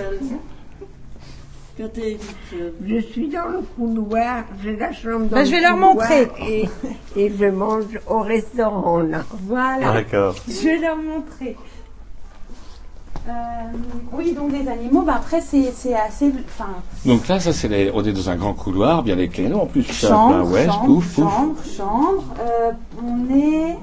Je suis dans le couloir, j'ai la chambre dans Ben, le je vais leur couloir montrer. Et, et je mange au restaurant, là. Voilà. D'accord. Je vais leur montrer. Euh, oui, donc les animaux, ben après c'est c'est assez... Enfin, Donc là, ça c'est les... on est dans un grand couloir, bien éclairé. En plus, ça, chambre, ben ouais, chambre, pouf, pouf. chambre, chambre. Euh, on est...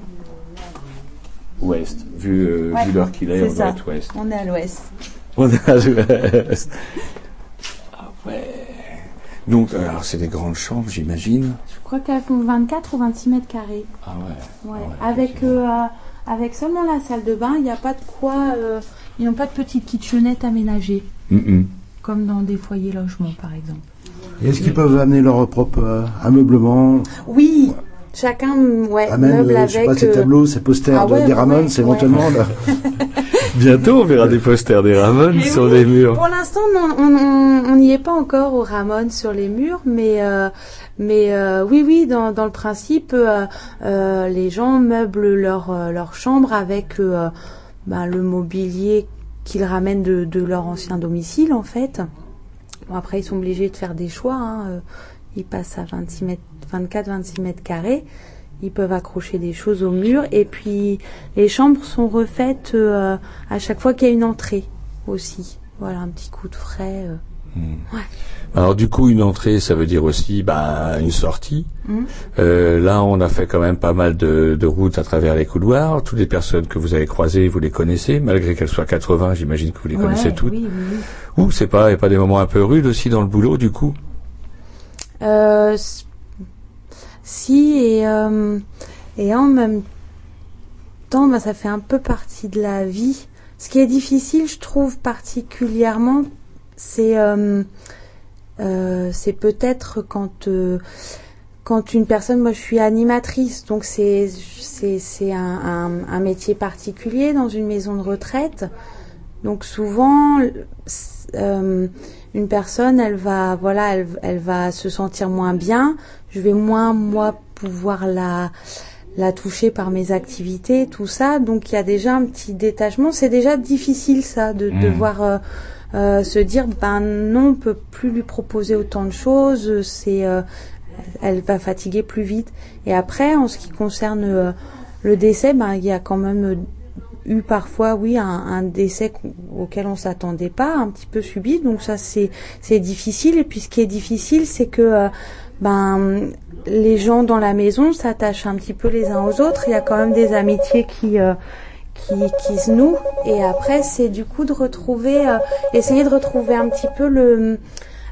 Ouest. Vu, euh, Ouais, vu l'heure qu'il est, c'est on doit ça. être ouest. On est à l'ouest. On est à l'ouest. Ah ouais. Donc, alors c'est des grandes chambres, j'imagine. Je crois qu'elles font vingt-quatre ou vingt-six mètres carrés. Ah ouais. Ouais. Ah ouais, avec, euh, avec seulement la salle de bain, il n'y a pas de quoi... Euh, ils n'ont pas de petite kitchenette aménagée. Mm-mm. Comme dans des foyers logements, par exemple. Et est-ce qu'ils peuvent amener leur propre euh, ameublement? Oui, chacun ouais, Amène, meuble euh, avec... je sais pas, ces euh, tableaux, ces posters ah de- ouais, des ouais, Ramones, ouais, éventuellement, ouais. là. Bientôt, on verra des posters des Ramones Mais sur oui, les murs. Pour l'instant, non, on n'y est pas encore aux Ramones sur les murs, mais euh, mais euh, oui, oui, dans, dans le principe, euh, euh, les gens meublent leur euh, leur chambre avec euh, ben, le mobilier qu'ils ramènent de, de leur ancien domicile, en fait. Bon, après, ils sont obligés de faire des choix. Hein. euh, Ils passent à vingt-six mètres, vingt-quatre à vingt-six mètres carrés. Ils peuvent accrocher des choses au mur. Et puis, les chambres sont refaites euh, à chaque fois qu'il y a une entrée aussi. Voilà, un petit coup de frais. Euh. Hmm. Ouais. Alors du coup, une entrée, ça veut dire aussi bah, une sortie. Mm. Euh, là, on a fait quand même pas mal de, de routes à travers les couloirs. Toutes les personnes que vous avez croisées, vous les connaissez, malgré qu'elles soient quatre-vingts, j'imagine que vous les Ouais, connaissez toutes. oui, oui, oui. Ou c'est pas, y a pas des moments un peu rudes aussi dans le boulot, du coup? Euh, s- si, et, euh, et en même temps, bah, ça fait un peu partie de la vie. Ce qui est difficile, je trouve particulièrement, c'est euh, euh, c'est peut-être quand euh, quand une personne, moi je suis animatrice, donc c'est c'est c'est un, un, un métier particulier dans une maison de retraite. Donc souvent, euh, une personne, elle va, voilà, elle, elle va se sentir moins bien. Je vais moins, moi, pouvoir la, la toucher par mes activités, tout ça. Donc il y a déjà un petit détachement. C'est déjà difficile, ça, de Mmh. devoir euh, euh, se dire, ben non, on peut plus lui proposer autant de choses. C'est, euh, elle va fatiguer plus vite. Et après, en ce qui concerne euh, le décès, ben il y a quand même euh, eu parfois, oui, un, un décès auquel on s'attendait pas, un petit peu subi. Donc ça, c'est c'est difficile. Et puis ce qui est difficile, c'est que euh, ben les gens dans la maison s'attachent un petit peu les uns aux autres. Il y a quand même des amitiés qui euh, qui qui se nouent. Et après, c'est du coup de retrouver, euh, essayer de retrouver un petit peu le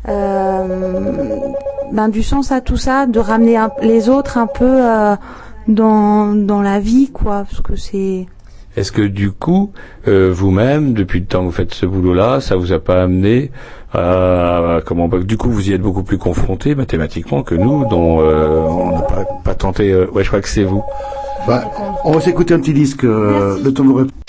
euh, ben du sens à tout ça, de ramener un, les autres un peu euh, dans dans la vie, quoi, parce que c'est... Est-ce que du coup, euh, vous-même, depuis le temps que vous faites ce boulot-là, ça vous a pas amené à, comment, bah, du coup, vous y êtes beaucoup plus confronté mathématiquement que nous, dont euh, on n'a pas, pas tenté. Euh, ouais, je crois que c'est vous. Bah, on va s'écouter un petit disque, euh, le temps de vous répondre.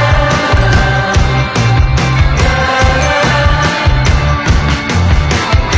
La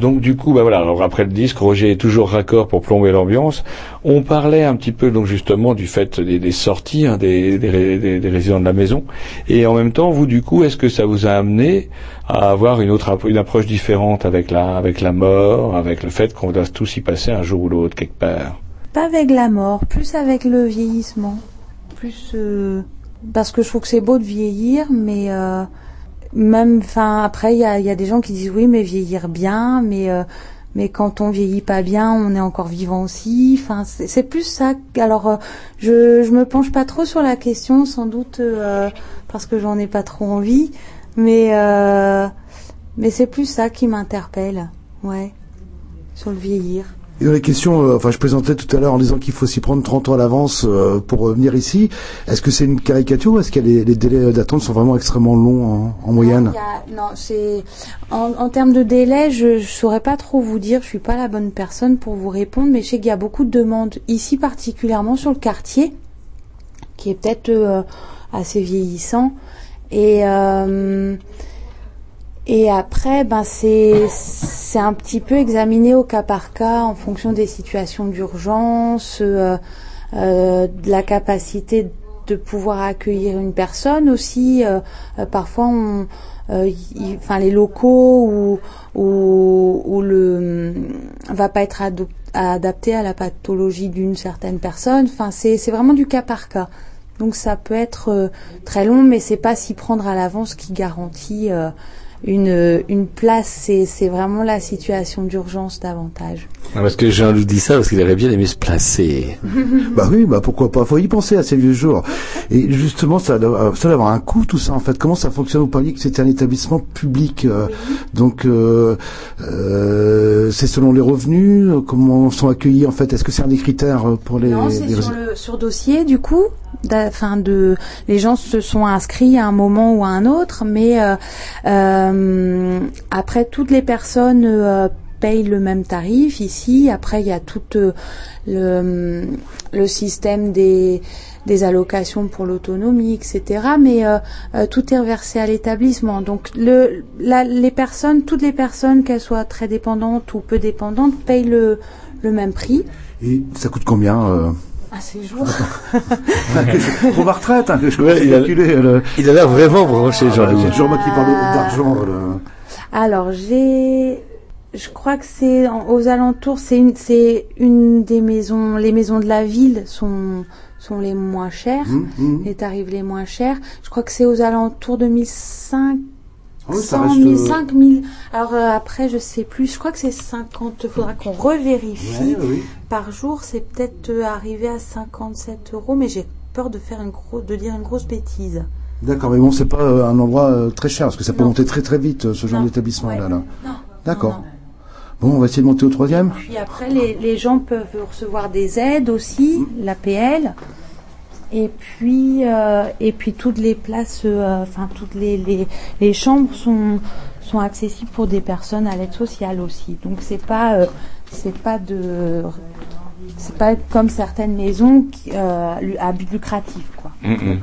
Donc du coup, bah voilà. Alors après le disque, Roger est toujours raccord pour plomber l'ambiance. On parlait un petit peu donc justement du fait des, des sorties hein, des, des, des, des résidents de la maison. Et en même temps, vous du coup, est-ce que ça vous a amené à avoir une autre une approche différente avec la avec la mort, avec le fait qu'on doit tous y passer un jour ou l'autre quelque part? Pas avec la mort, plus avec le vieillissement. Plus euh, parce que je trouve que c'est beau de vieillir, mais euh, même, enfin après il y a, y a des gens qui disent oui mais vieillir bien, mais euh, mais quand on vieillit pas bien, on est encore vivant aussi. Enfin c'est, c'est plus ça. Alors euh, je je me penche pas trop sur la question, sans doute euh, parce que j'en ai pas trop envie, mais euh, mais c'est plus ça qui m'interpelle, ouais, sur le vieillir. Et dans les questions, euh, enfin je présentais tout à l'heure en disant qu'il faut s'y prendre trente ans à l'avance euh, pour euh, venir ici. Est-ce que c'est une caricature ou est-ce que les, les délais d'attente sont vraiment extrêmement longs en, en moyenne? Non, y a, non c'est en, en termes de délai, je, je saurais pas trop vous dire. Je suis pas la bonne personne pour vous répondre, mais je sais qu'il y a beaucoup de demandes ici, particulièrement sur le quartier, qui est peut-être euh, assez vieillissant. Et euh, Et après, ben c'est c'est un petit peu examiné au cas par cas en fonction des situations d'urgence, euh, euh, de la capacité de pouvoir accueillir une personne aussi. Euh, euh, parfois, on, euh, y, enfin les locaux ou ou, ou le va pas être ado- adapté à la pathologie d'une certaine personne. Enfin, c'est c'est vraiment du cas par cas. Donc ça peut être euh, très long, mais c'est pas s'y prendre à l'avance qui garantit euh, une une place. C'est c'est vraiment la situation d'urgence davantage. Ah, parce que Jean-Loup dit ça parce qu'il aurait bien aimé se placer. Bah oui, bah pourquoi pas, faut y penser à ces vieux jours. Et justement, ça doit, ça doit avoir un coût tout ça en fait. Comment ça fonctionne? Vous parliez que c'était un établissement public, euh, donc euh, euh, c'est selon les revenus. Comment sont accueillis en fait? Est-ce que c'est un des critères pour les? Non, c'est les... sur le sur dossier du coup. Enfin, de les gens se sont inscrits à un moment ou à un autre, mais euh, euh, après toutes les personnes euh, payent le même tarif ici. Après, il y a tout euh, le, le système des des allocations pour l'autonomie, et cetera. Mais euh, euh, tout est reversé à l'établissement. Donc, le la, les personnes, toutes les personnes, qu'elles soient très dépendantes ou peu dépendantes, payent le le même prix. Et ça coûte combien euh... Un séjour. Pour ma retraite, hein, que je ouais, il, a, le... il a l'air vraiment branché, Jean-Loup. C'est toujours moi qui parle d'argent. Le... Alors, j'ai, je crois que c'est en, aux alentours, c'est une, c'est une des maisons, les maisons de la ville sont, sont les moins chères, mmh, mmh. les tarifs les moins chers. Je crois que c'est aux alentours de mille cinq cents, mille, cinq mille. Alors euh, après, je sais plus. Je crois que c'est cinquante. Il faudra qu'on revérifie. Ouais, oui. Par jour, c'est peut-être euh, arrivé à cinquante-sept euros, mais j'ai peur de faire une gros, de dire une grosse bêtise. D'accord, mais bon, c'est pas euh, un endroit euh, très cher, parce que ça peut non. monter très très vite, euh, ce genre non. d'établissement ouais. là. là. Non. D'accord. Non, non. Bon, on va essayer de monter au troisième. Puis après, les, les gens peuvent recevoir des aides aussi, mmh. l'A P L. Et puis, euh, et puis toutes les places, euh, enfin toutes les, les, les chambres sont, sont accessibles pour des personnes à l'aide sociale aussi. Donc c'est pas, euh, c'est pas de, c'est pas comme certaines maisons qui, euh, à but lucratif, quoi. Mmh, mmh.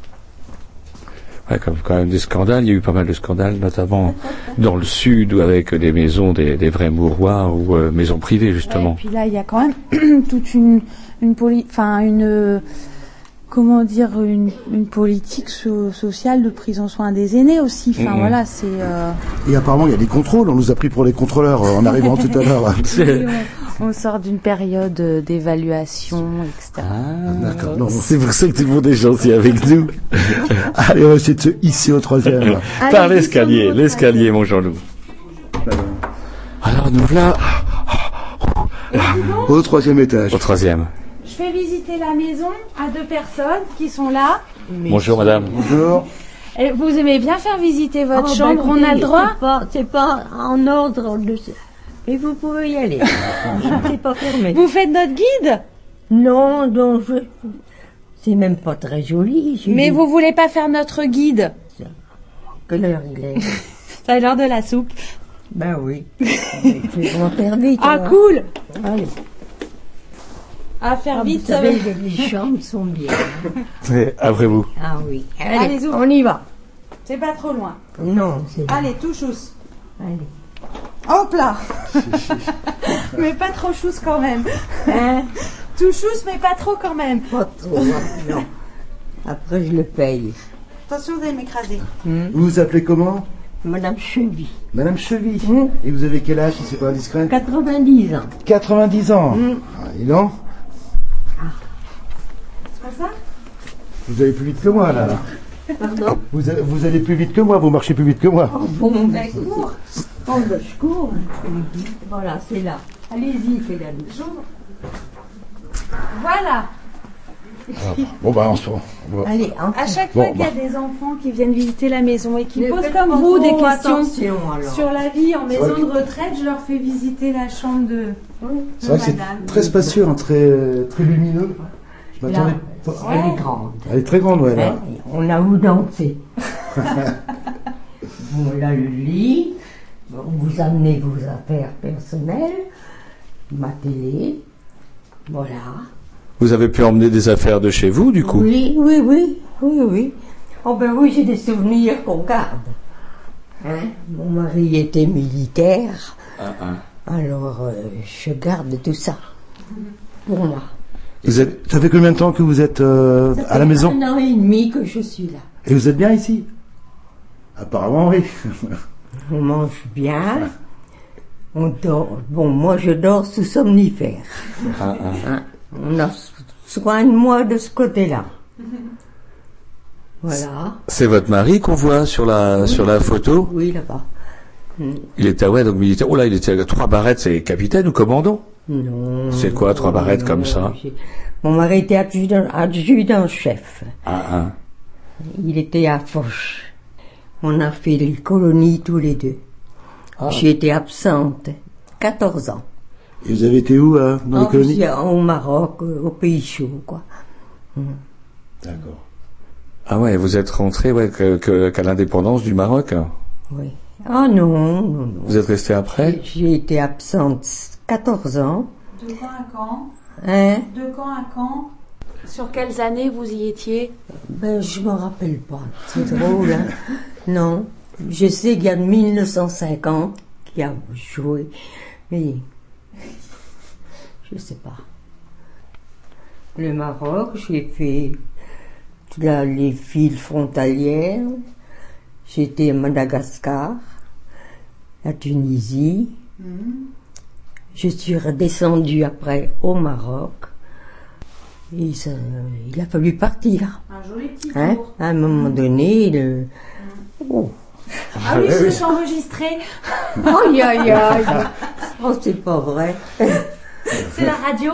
Ouais, comme quand même des scandales, il y a eu pas mal de scandales, notamment dans le sud, ou avec des maisons, des, des vrais mouroirs ou euh, maisons privées justement. Ouais, et puis là, il y a quand même toute une, une poli, enfin une comment dire, une, une politique so- sociale de prise en soin des aînés aussi. Enfin, mmh. voilà, c'est... Euh... Et apparemment, il y a des contrôles. On nous a pris pour les contrôleurs euh, en arrivant tout à l'heure. Oui, on, on sort d'une période d'évaluation, et cetera. Ah, d'accord. Non, c'est pour ça que tout le monde est gentil avec nous. Allez, on va essayer de se hisser au troisième. Allez, par l'escalier, l'escalier, mon Jean-Loup. Alors, nous voilà... Au troisième étage. Au troisième. Je fais visiter la maison à deux personnes qui sont là. Mais Bonjour madame. Bonjour. Et vous aimez bien faire visiter votre oh, chambre, bah, on a le droit? C'est pas, c'est pas en ordre de... Mais vous pouvez y aller. Je ne sais pas fermé. Vous faites notre guide? Non, non, je... c'est même pas très joli. Mais dit. Vous voulez pas faire notre guide? Quelle heure il est? C'est l'heure de la soupe. Ben oui. Je vais faire vite. Ah, alors. cool. Allez. À faire ah, vite, vous savez, ça va. Les chambres sont bien. Après vous. Ah oui. Allez, Allez on y va. C'est pas trop loin. Non, c'est... Allez, tout chousse. Allez. Hop là. Mais pas trop chousse quand même. Hein? Tout chousse, mais pas trop quand même. Pas trop, non. Après, je le paye. Attention, vous allez m'écraser. Vous vous appelez comment? Madame Chevy. Madame Chevy. Et vous avez quel âge, si c'est pas indiscret? quatre-vingt-dix ans. quatre-vingt-dix ans. Mm. Ah, dis donc. C'est pas ça? Vous allez plus vite que moi, là. là. Pardon? Vous, a- vous allez plus vite que moi, vous marchez plus vite que moi. Oh, bon, ben, cours. Oh, ben, je cours. Voilà, c'est là. Allez-y, Pédale. Voilà. Ah, bon, bah, on se on va- Allez, À chaque Bon, fois qu'il y a bah. des enfants qui viennent visiter la maison et qui Ne posent faites comme pas vous des trop questions attention, alors. sur la vie en maison vrai de retraite, je leur fais visiter la chambre de, C'est de vrai que c'est madame. très spacieux, hein, très, très lumineux. Je m'attendais Là, pas. elle est grande. Elle est très grande, ouais, là. Hein, on a où danser. Voilà le lit. Bon, vous amenez vos affaires personnelles. Ma télé. Voilà. Vous avez pu emmener des affaires de chez vous, du coup? Oui, oui, oui. Oui, oui. Oh ben oui, j'ai des souvenirs qu'on garde. Hein, mon mari était militaire. Ah, ah. Alors, euh, je garde tout ça. Pour moi. Vous êtes, ça fait combien de temps que vous êtes euh, Ça à la fait maison? un an et demi que je suis là. Et vous êtes bien ici? Apparemment, oui. On mange bien. On dort. Bon, moi je dors sous somnifère. Ah, ah. Hein, on a soin de moi de ce côté-là. Voilà. C'est votre mari qu'on voit sur la, sur la photo? Oui, là-bas. Mm. Il était, ouais, donc militaire. Oh là, il était trois barrettes, c'est capitaine ou commandant? Non. C'est quoi, trois barrettes non, comme ça? j'ai- Mon mari était adjudant, adjudant-chef. Ah, ah. Il était à Foch. On a fait les colonies tous les deux. Ah. J'ai été absente quatorze ans. Et vous avez été où, euh, dans les Oh, colonies? c'est Au Maroc, euh, au pays chaud, quoi. Mm. D'accord. Ah ouais, vous êtes rentré, ouais, que, que- qu'à l'indépendance du Maroc. Oui. Ah non, non, non. Vous êtes resté après? J'ai été absente quatorze ans. De quand à quand? Hein? De quand à quand? Sur quelles années vous y étiez? Ben, je me rappelle pas. C'est drôle, hein? Non. Je sais qu'il y a mille neuf cent cinquante qui a joué, mais je sais pas. Le Maroc, j'ai fait toute la- les villes frontalières. J'étais à Madagascar, la Tunisie. Je suis redescendue après au Maroc. Et ça, il a fallu partir. Un joli petit Hein? tour. À un moment donné, le... Oh. Ah oui, je suis enregistrée. Aïe, aïe, aïe. Oh, c'est pas vrai. C'est la radio.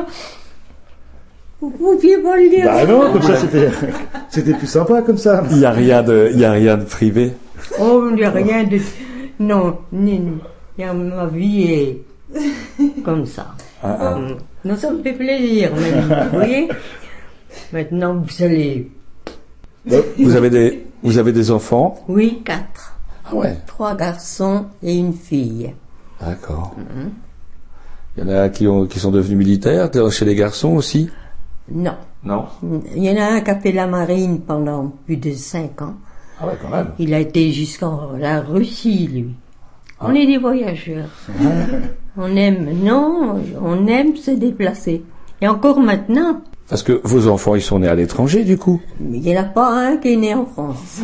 Vous pouviez pas le dire. Bah non, comme ça, c'était, c'était plus sympa, comme ça. Il y a rien de, il y a rien de privé. Oh, il n'y a rien de... Non, ni- ni- il y a- ma vie est comme ça. Ah, ah. Mm. Non, ça me fait plaisir, même. Vous voyez? Maintenant, vous allez... Vous avez des, vous avez des enfants? Oui, quatre. Ah ouais. Trois garçons et une fille. D'accord. Il y en a qui ont, qui sont devenus militaires, chez les garçons aussi? Non. Non. Il y en a un qui a fait la marine pendant plus de cinq ans. Ah ouais, quand même. Il a été jusqu'en la Russie, lui. Ah. On est des voyageurs. On aime, non, on aime se déplacer. Et encore maintenant, Parce que vos enfants, ils sont nés à l'étranger, du coup? il n'y en a pas un qui est né en France.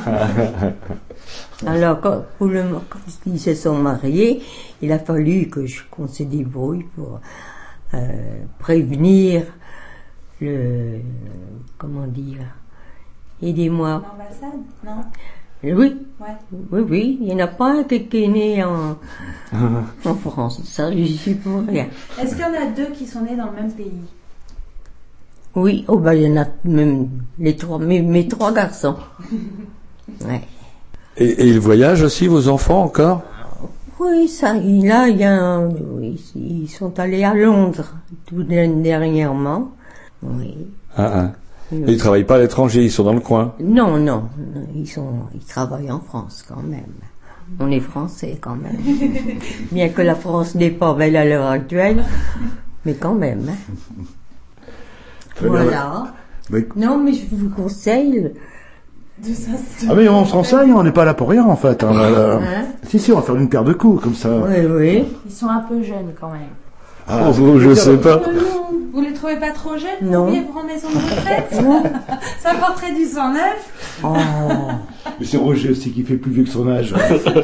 Alors, quand, pour le, quand ils se sont mariés, il a fallu que je, qu'on se débrouille pour euh, prévenir le... Comment dire? Aidez-moi. L'ambassade? Non. Oui, Ouais. oui, oui. Il n'y en a pas un qui qui est né en, en France. Ça, je suis pour rien. Est-ce qu'il y en a deux qui sont nés dans le même pays? Oui, oh ben, il y en a même les trois, mes, mes trois garçons. Ouais. Et, et ils voyagent aussi, vos enfants, encore? Oui, ça, il- là, il y a un, oui, ils sont allés à Londres tout dernièrement. Oui. Ah, ah. Et ils travaillent pas à l'étranger, ils sont dans le coin. Non, non, non, ils sont, ils travaillent en France quand même. On est français quand même. Bien que la France n'est pas belle à l'heure actuelle, mais quand même. Hein. Très bien. Voilà. Oui. Non, mais je vous conseille De ça, Ah mais on se renseigne, on n'est pas là pour rien en fait. Hein, voilà. Hein Si si, on va faire une paire de coups comme ça. Oui, oui. Ils sont un peu jeunes quand même. Ah, Oh, je sais pas. Euh, non, vous les trouvez pas trop jeunes Non. Vous vivre en maison de retraite Ça porterait du cent neuf. Oh. Mais c'est Roger aussi qui fait plus vieux que son âge.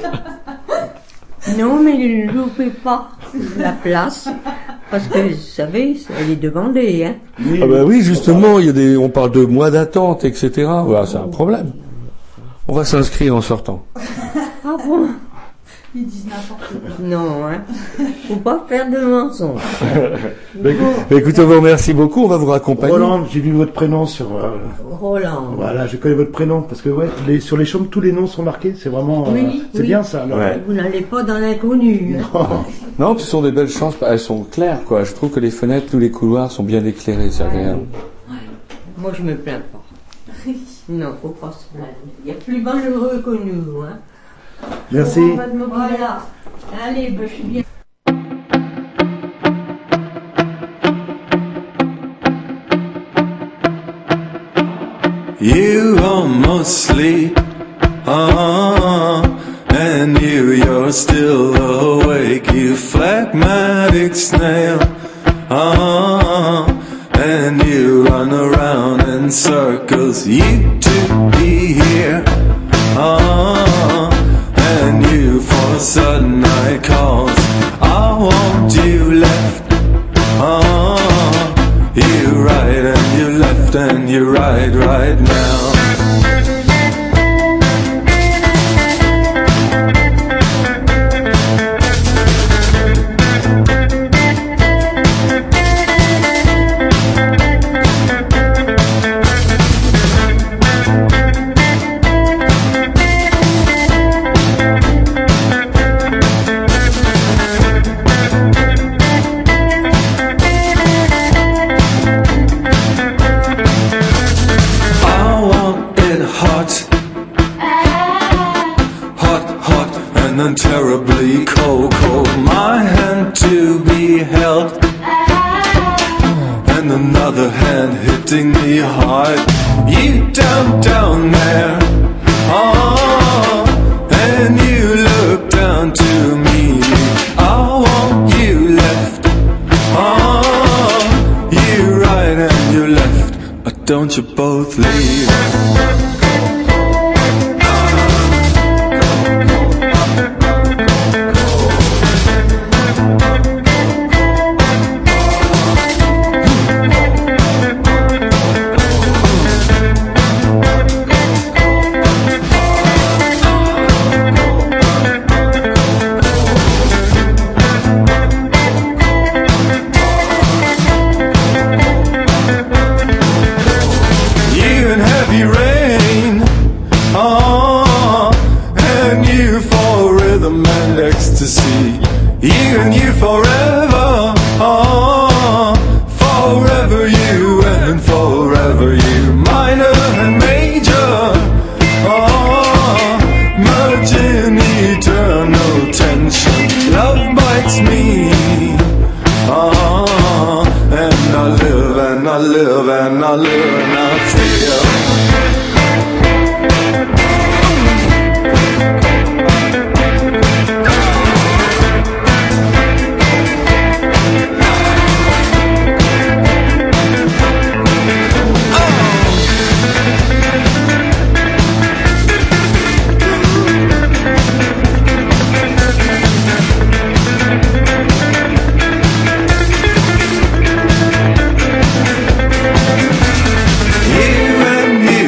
Non, mais ne loupez pas la place. Parce que, vous savez, elle est demandée, hein. Ah bah oui, justement, il y a des, on parle de mois d'attente, et cetera. Voilà, c'est un problème. On va s'inscrire en sortant. Ah bon? Ils disent n'importe quoi. Non, hein. Faut pas faire de mensonges. Bah, écoutez, on vous remercie beaucoup, on va vous raccompagner. Roland, j'ai vu votre prénom sur... euh, Roland. Voilà, je connais votre prénom, parce que ouais, les, sur les chambres, tous les noms sont marqués, c'est vraiment... euh, Oui, c'est oui. bien ça. alors. Ouais. Vous n'allez pas dans l'inconnu. Hein. Non, ce sont des belles chances, elles sont claires, quoi. Je trouve que les fenêtres, tous les couloirs sont bien éclairés, c'est agréable. Moi, je me plains pas. Non, faut pas se plaindre. Il y a plus malheureux que nous, hein. Merci. Voilà. Allez, ben, je suis bien. You almost sleep, uh, and you, you're still awake. You phlegmatic snail, uh, and you run around in circles. You to be here, uh, and you for a sudden night calls. I want you left, uh, you right and you left and you right right now. Terribly cold, cold, my hand to be held, and another hand hitting me hard. You down, down there, oh, and you look down to me. I want you left, oh, you right and you left, but don't you both leave? You and you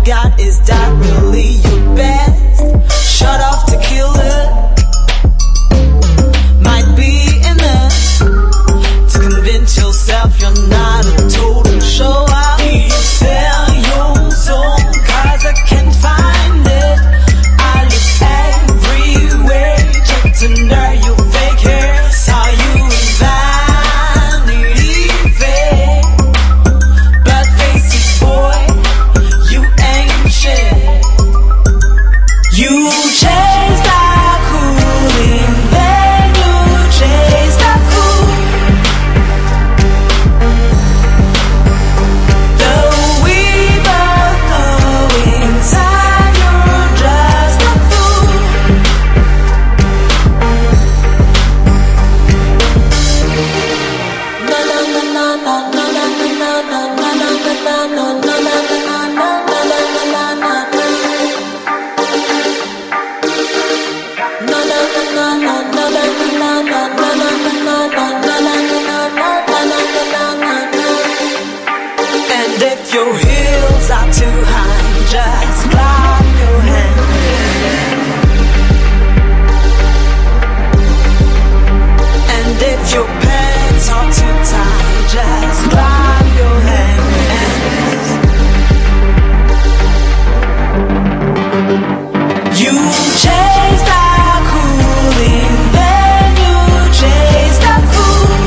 got, is that really your best? Shut off to kill it might be enough to convince yourself you're not a total show up. Sell your soul, cause I can't find it. I look everywhere, checked under your fake hair. Saw you in Vanity Fair, but face it, boy, you ain't shit. You chase that cooling, then you chase that cool. Though we both know inside you're just a fool. Na na na na na na na na na na na na na na na na na na. And if your heels are too high, just clap your hands. And if your pants are too tight, just clap your hands. You chase that cooling, then you chase that fool.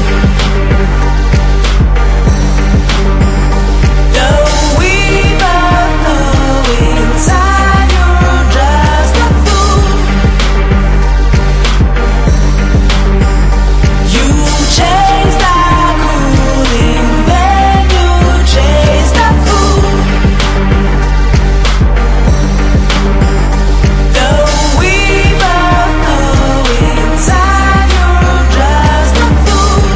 Though we both know inside you're just a fool. You chase that cooling, then you chase that fool. Though we both know inside you're just a fool.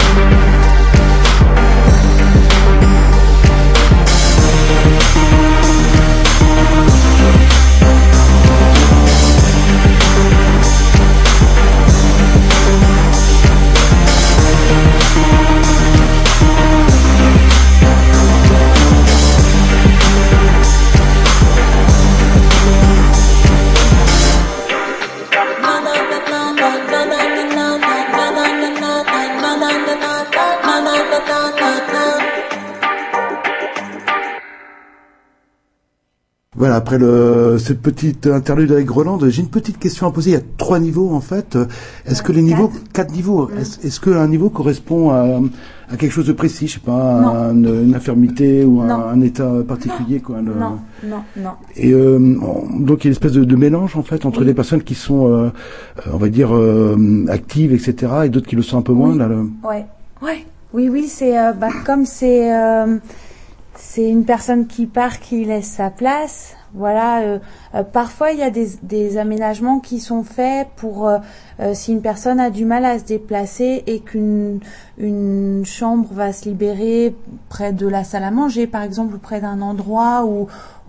Voilà, après le, cette petite interlude avec Groland, j'ai une petite question à poser. Il y a trois niveaux en fait. Est-ce que les niveaux, quatre niveaux, Mmh. est-ce, est-ce qu'un niveau correspond à, à quelque chose de précis, je sais pas, Non. à une, une infirmité ou Non. un, un état particulier, quoi. le- Non, non, non. Et euh, on- donc il y a une espèce de, de mélange en fait entre Oui. les personnes qui sont, euh, euh, on va dire, euh, actives, et cetera, et d'autres qui le sont un peu moins. Oui. Là, le... Ouais, ouais, oui, oui, c'est euh, bah, comme c'est euh, c'est une personne qui part, qui laisse sa place. Voilà, euh, euh, parfois il y a des, des aménagements qui sont faits pour euh, euh, si une personne a du mal à se déplacer et qu'une une chambre va se libérer près de la salle à manger, par exemple, ou près d'un endroit où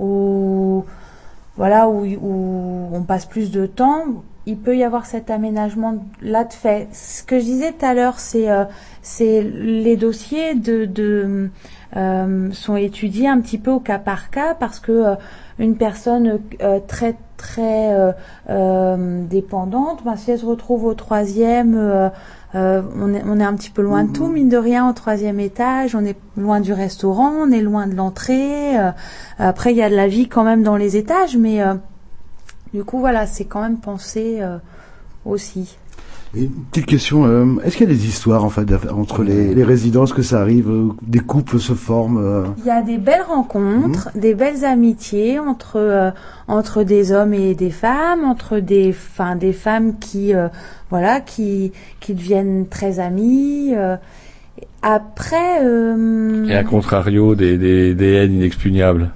où voilà où, où on passe plus de temps. Il peut y avoir cet aménagement là de fait. Ce que je disais tout à l'heure, c'est euh, c'est les dossiers de, de euh, sont étudiés un petit peu au cas par cas parce que euh, une personne euh, très très euh, euh, dépendante, ben, si elle se retrouve au troisième, euh, euh, on est on est un petit peu loin de tout, mine de rien, au troisième étage, on est loin du restaurant, on est loin de l'entrée. Euh, après, il y a de la vie quand même dans les étages, mais euh, du coup, voilà, c'est quand même pensé euh, aussi. Et une petite question, euh, est-ce qu'il y a des histoires en fait d'aff- entre les, les résidents, est-ce que ça arrive, euh, des couples se forment euh... Il y a des belles rencontres, des belles amitiés entre euh, entre des hommes et des femmes, entre des enfin des femmes qui euh, voilà qui qui deviennent très amies. Euh, après, euh, Et à contrario, des, des, des haines inexpugnables.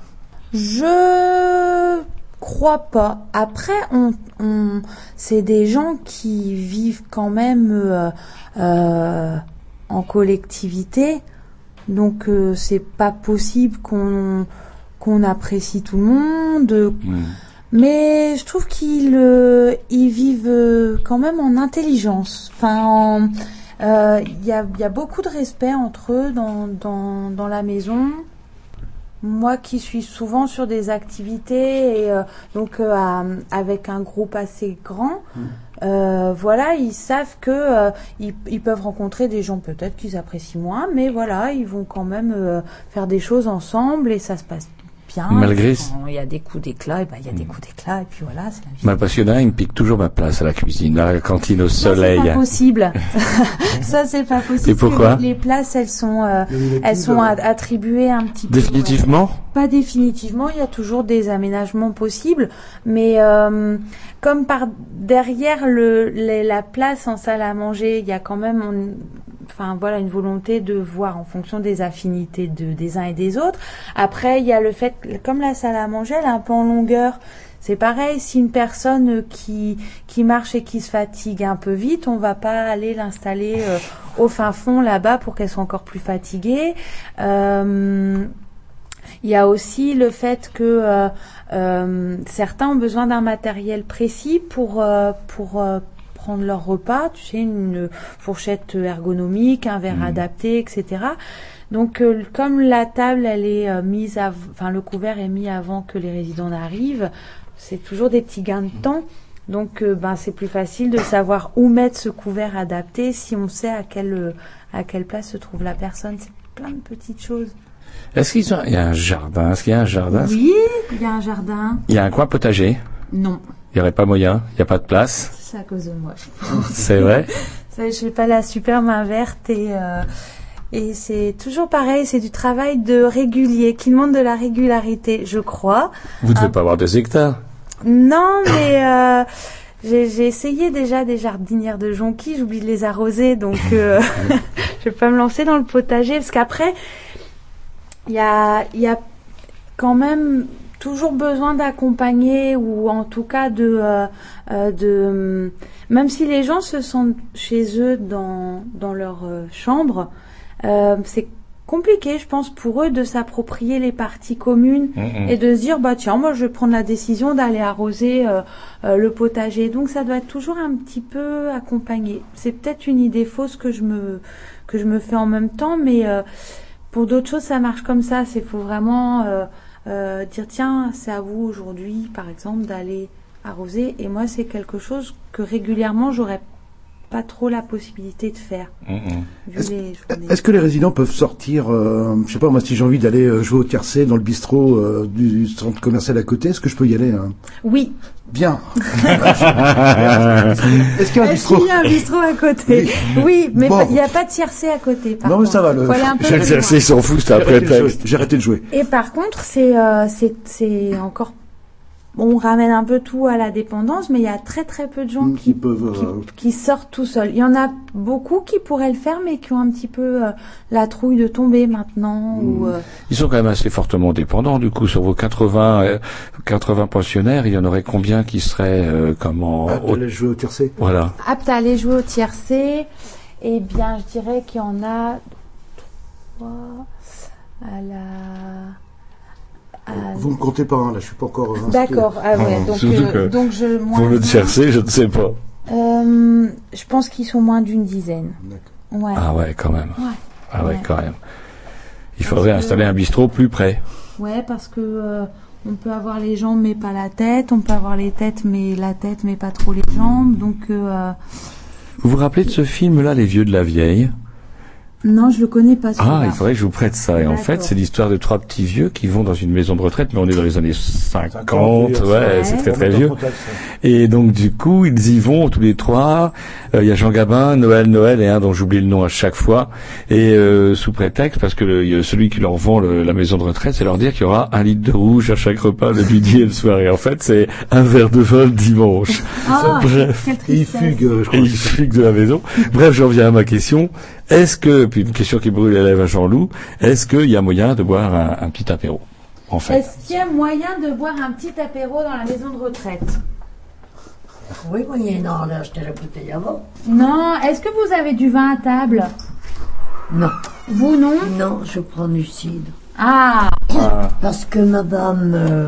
je crois pas. Après, on, on, c'est des gens qui vivent quand même euh, euh, en collectivité, donc euh, c'est pas possible qu'on qu'on apprécie tout le monde. Mmh. Mais je trouve qu'ils euh, ils vivent euh, quand même en intelligence. Enfin, il euh, y a il y a beaucoup de respect entre eux dans dans dans la maison. moi qui suis souvent sur des activités et euh, donc euh, à- avec un groupe assez grand, euh, voilà, ils savent que euh, ils, ils peuvent rencontrer des gens peut-être qu'ils apprécient moins, mais voilà, ils vont quand même euh, faire des choses ensemble et ça se passe bien. Malgré- Et quand il y a des coups d'éclat, et ben il y a des coups d'éclat et puis voilà, c'est la vie. Bah, parce qu'il y en a un, il me pique toujours ma place à la cuisine, à la cantine au Ça, soleil. c'est pas possible. Ça, c'est pas possible. Et pourquoi Les, les places, elles sont, euh, elles sont a- attribuées un petit peu. Définitivement? Pas définitivement. Il y a toujours des aménagements possibles, mais euh, comme par derrière le, les- la place en salle à manger, il y a quand même, on- enfin voilà, une volonté de voir en fonction des affinités de des uns et des autres. Après, il y a le fait, comme la salle à manger, elle est un peu en longueur. C'est pareil, si une personne qui qui marche et qui se fatigue un peu vite, on va pas aller l'installer euh, au fin fond là-bas pour qu'elle soit encore plus fatiguée. Euh, il y a aussi le fait que euh, euh, certains ont besoin d'un matériel précis pour euh, pour euh, prendre leur repas, tu sais, une fourchette ergonomique, un verre adapté, et cetera. Donc, euh, comme la table, elle est euh, mise, av- enfin le couvert est mis avant que les résidents n'arrivent, c'est toujours des petits gains de temps. Donc, euh, ben c'est plus facile de savoir où mettre ce couvert adapté si on sait à quelle euh, à quelle place se trouve la personne. C'est plein de petites choses. Est-ce qu'ils ont, il y a un jardin? Est-ce qu'il y a un jardin? Oui, il y a un jardin. Il y a un coin potager? Non, Il n'y aurait pas moyen? Il n'y a pas de place? c'est à cause de moi. je pense. C'est vrai? Ça, je fais pas la super main verte et euh, et c'est toujours pareil, c'est du travail de régulier qui demande de la régularité, je crois. Vous ne devez Un- pas avoir deux hectares. Non, mais euh, j'ai j'ai essayé déjà des jardinières de jonquilles, j'oublie de les arroser, donc euh, je vais pas me lancer dans le potager parce qu'après il y a il y a quand même toujours besoin d'accompagner ou en tout cas de euh, euh, de même si les gens se sentent chez eux dans dans leur euh, chambre, euh, c'est compliqué, je pense, pour eux de s'approprier les parties communes Mhm. et de se dire bah tiens, moi je vais prendre la décision d'aller arroser euh, euh, le potager. Donc ça doit être toujours un petit peu accompagné. C'est peut-être une idée fausse que je me que je me fais en même temps, mais euh, pour d'autres choses ça marche comme ça. C'est faut vraiment euh, euh, dire tiens, c'est à vous aujourd'hui, par exemple, d'aller arroser. Et moi c'est quelque chose que régulièrement j'aurais pas trop la possibilité de faire. Vu Est-ce les journées. est-ce que les résidents peuvent sortir, euh, je sais pas moi, si j'ai envie d'aller euh, jouer au tiercé dans le bistrot euh, du centre commercial à côté, est-ce que je peux y aller hein Oui. Bien. Est-ce qu'il y a un Est-ce bistrot qu'il y a un bistrot à côté? Oui, mais Bon. il n'y a pas de tiercé à côté. Par Non mais contre. ça va. Le... Faut aller un peu J'ai plus loin. exercé, ils s'en foutent, c'est un J'ai arrêté de prétexte. jouer. J'ai arrêté de jouer. Et par contre, c'est euh, c'est c'est encore on ramène un peu tout à la dépendance, mais il y a très très peu de gens qui, Qui peuvent. euh, qui sortent tout seuls. Il y en a beaucoup qui pourraient le faire, mais qui ont un petit peu euh, la trouille de tomber maintenant. Ou, euh, Ils sont quand même assez fortement dépendants. Du coup, sur vos quatre-vingts, euh, quatre-vingts pensionnaires, il y en aurait combien qui seraient euh, comment Ah, au- d'aller jouer au tiercé. Voilà. aptes à aller jouer au tiercé. Eh bien, je dirais qu'il y en a trois à la. à- Vous me comptez pas, hein, là, je suis pas encore. inscrit. D'accord. Ah ouais. Ah, donc, surtout euh, que donc je moins Pour le un. tiercé, je ne sais pas. Euh, je pense qu'ils sont moins d'une dizaine. Ouais. Ah ouais, quand même. Ouais. Ah ouais, Ouais. quand même. Il faudrait Parce que- installer un bistrot plus près. Ouais, parce que euh, on peut avoir les jambes mais pas la tête, on peut avoir les têtes mais la tête mais pas trop les jambes. Donc euh, Vous vous rappelez de ce film-là, Les Vieux de la Vieille? non, je le connais pas. Ah, celui-là. il faudrait que je vous prête ça. Et en fait, D'accord. c'est l'histoire de trois petits vieux qui vont dans une maison de retraite, mais on est dans les années cinquante, oui, ouais, c'est très très vieux. Et donc du coup, ils y vont tous les trois. Euh, Il y a Jean Gabin, Noël, Noël et un dont j'oublie le nom à chaque fois. Et euh, sous prétexte, parce que le, il y a celui qui leur vend le- la maison de retraite, c'est leur dire qu'il y aura un litre de rouge à chaque repas le midi et le soir. Et en fait, c'est un verre de vin le dimanche. Ah, Bref. quelle Et il tristesse. fugue, euh, je Et crois. il fugue de la maison. Bref, j'en viens à ma question. Est-ce que, puis une question qui brûle les lèvres à Jean-Loup, est-ce qu'il y a moyen de boire un, un petit apéro, en fait? Est-ce qu'il y a moyen de boire un petit apéro dans la maison de retraite? Oui, moyennant d'acheter la bouteille avant. Non. Est-ce que vous avez du vin à table? Non. Vous non? Non, je prends du cidre. Ah. Parce que madame euh,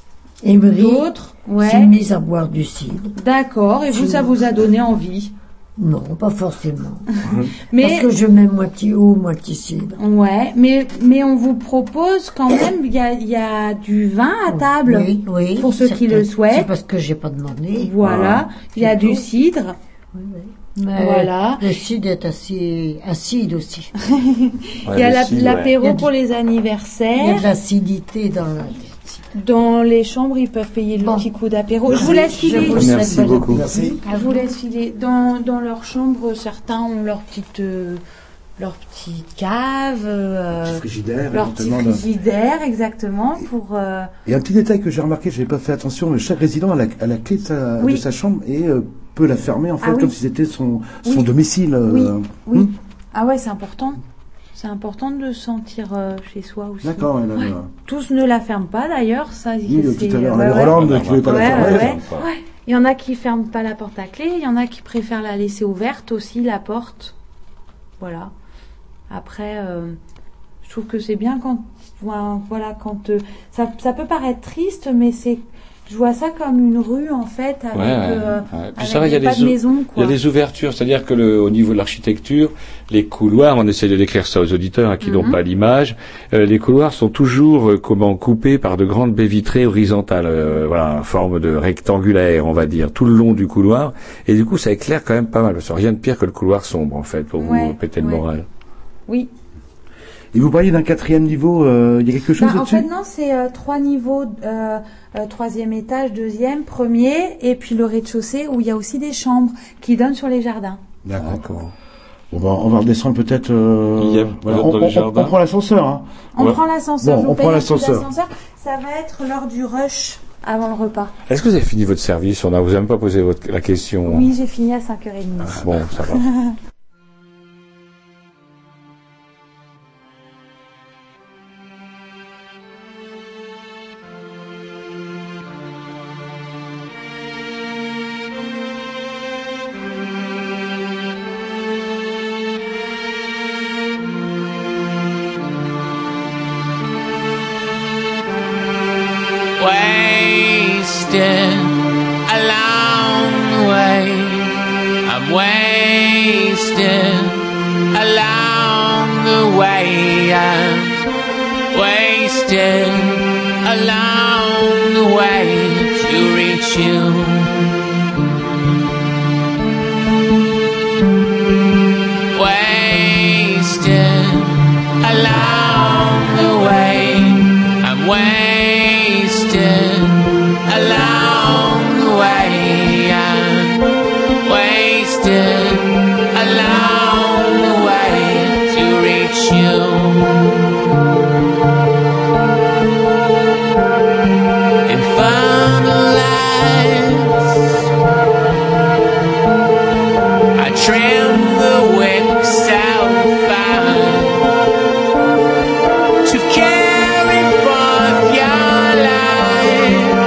Emery D'autres? Ouais. s'est mise à boire du cidre. D'accord. Et vous, ça vous a donné envie? Non, pas forcément. Mais- Parce que je mets moitié eau, moitié cidre. Ouais, mais, mais on vous propose quand même, il y a, il y a du vin à table. Oui, oui. Pour ceux qui le C'est souhaitent. parce que j'ai pas demandé. Voilà. Il y a du cidre. Oui, oui. Mais Voilà. le cidre est assez acide aussi. Il y a la- l'apéro Il y a du- pour les Il y a anniversaires. de l'acidité dans le... Dans les chambres, ils peuvent payer le petit coup d'apéro. Je vous laisse filer. Je vous Merci souhaite bonne beaucoup. appétit. Je vous laisse filer. Dans, dans leur chambre, certains ont leur petite, euh, leur petite cave, euh, Petit frigidaire, leur petit éventuellement, de- frigidaire, exactement, pour, euh, Et un petit détail que j'ai remarqué, j'avais pas fait attention, mais chaque résident a la, a la clé de sa, Oui. de sa chambre et euh, peut la fermer en fait Ah oui. comme si c'était son, son Oui. domicile. euh, Oui, oui. hmm. Ah ouais, c'est important. C'est important de se sentir euh, chez soi aussi. D'accord, ouais, là, Ouais. là. Tous ne la ferment pas d'ailleurs. Ça, Oui, c'est- tout à l'heure, on ouais, avait ouais. Roland qui voulait pas la Ouais, fermer. ouais, Elle ouais. ferme pas. Ouais. Il y en a qui ferment pas la porte à clé. Il y en a qui préfèrent la laisser ouverte aussi, la porte. Voilà. Après, euh, je trouve que c'est bien quand, voilà, quand euh, ça, ça peut paraître triste, mais c'est, je vois ça comme une rue en fait avec, Ouais, ouais, euh, ouais. Puis avec ça va, il y a pas des de ou- maison, il y quoi. a des ouvertures, c'est-à-dire que le, au niveau de l'architecture, les couloirs, on essaie de décrire ça aux auditeurs hein, qui n'ont Mhm. pas l'image, euh, les couloirs sont toujours euh, comment coupés par de grandes baies vitrées horizontales, euh, voilà, en forme de rectangulaire, on va dire, tout le long du couloir, et du coup ça éclaire quand même pas mal, parce que rien de pire que le couloir sombre en fait pour Ouais, vous péter le ouais. moral. Oui. Et vous parliez d'un quatrième niveau, euh, il y a quelque chose Bah, en au-dessus fait, non, c'est euh, trois niveaux, euh, euh, troisième étage, deuxième, premier, et puis le rez-de-chaussée où il y a aussi des chambres qui donnent sur les jardins. D'accord. Bon, bah, on va redescendre peut-être. Euh, Il y a- voilà, dans on, les on- jardins. on prend l'ascenseur. Hein. On Ouais. prend l'ascenseur, Bon, je on vous prend paye le coup l'ascenseur. d'ascenseur. Ça va être l'heure du rush avant le repas. Est-ce que vous avez fini votre service? On a vous a même pas posé votre, la question. Oui, j'ai fini à cinq heures trente. Ah, bon, ça va. Wasted along the way. I'm wasted along the way. I'm wasted along the way to reach you. Wasted along the way. I'm wasted along the way. I'm wasted along the way to reach you. In front of lights, I trim the wicks out fine to carry forth your light.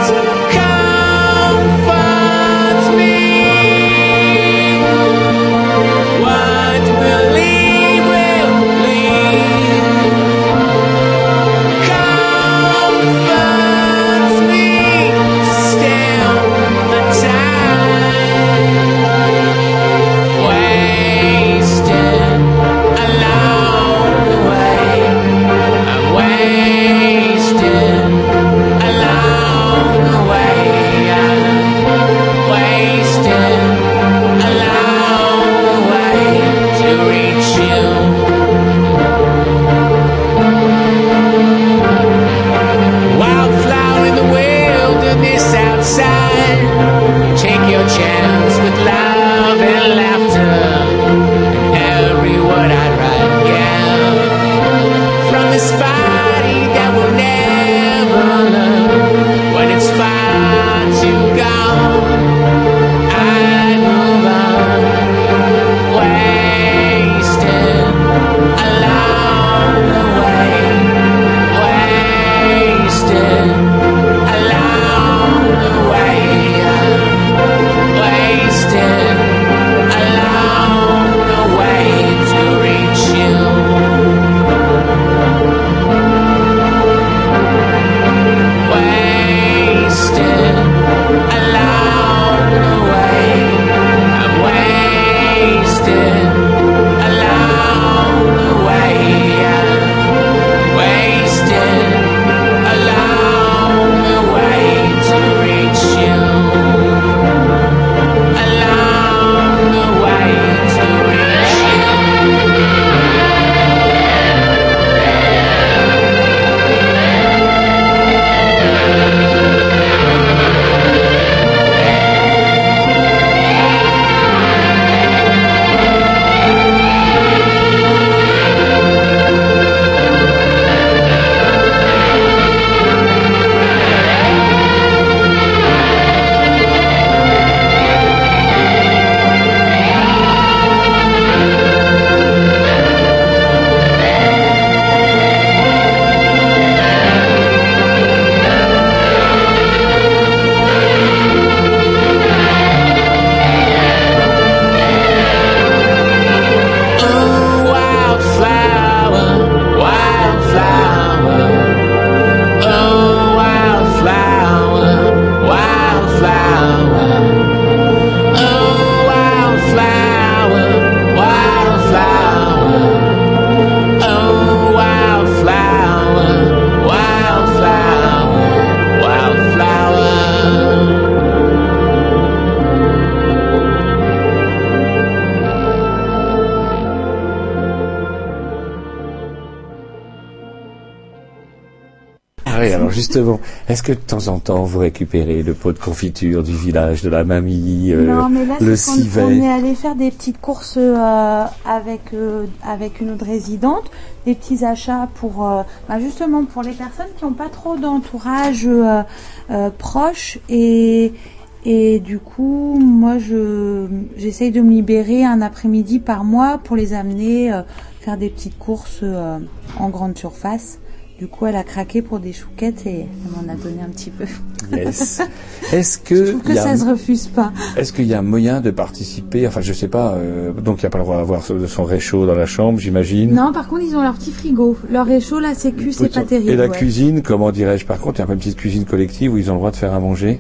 justement, est-ce que de temps en temps vous récupérez le pot de confiture du village de la mamie, euh, Non, mais là, le c'est qu'on civet? on est allé faire des petites courses euh, avec euh, avec une autre résidente, des petits achats pour euh, bah, justement pour les personnes qui n'ont pas trop d'entourage euh, euh, proche et et du coup, moi, je j'essaye de me libérer un après-midi par mois pour les amener euh, faire des petites courses euh, en grande surface. Du coup, elle a craqué pour des chouquettes et elle m'en a donné un petit peu. Yes. Est-ce que, Je trouve que y a, ça se refuse pas. Est-ce qu'il y a un moyen de participer? Enfin, je sais pas. Euh, donc, il n'y a pas le droit d'avoir son son réchaud dans la chambre, j'imagine. Non, par contre, ils ont leur petit frigo. Leur réchaud, la sécu, c'est pas terrible. Et la ouais. cuisine, comment dirais-je? Par contre, il y a pas une petite cuisine collective où ils ont le droit de faire à manger?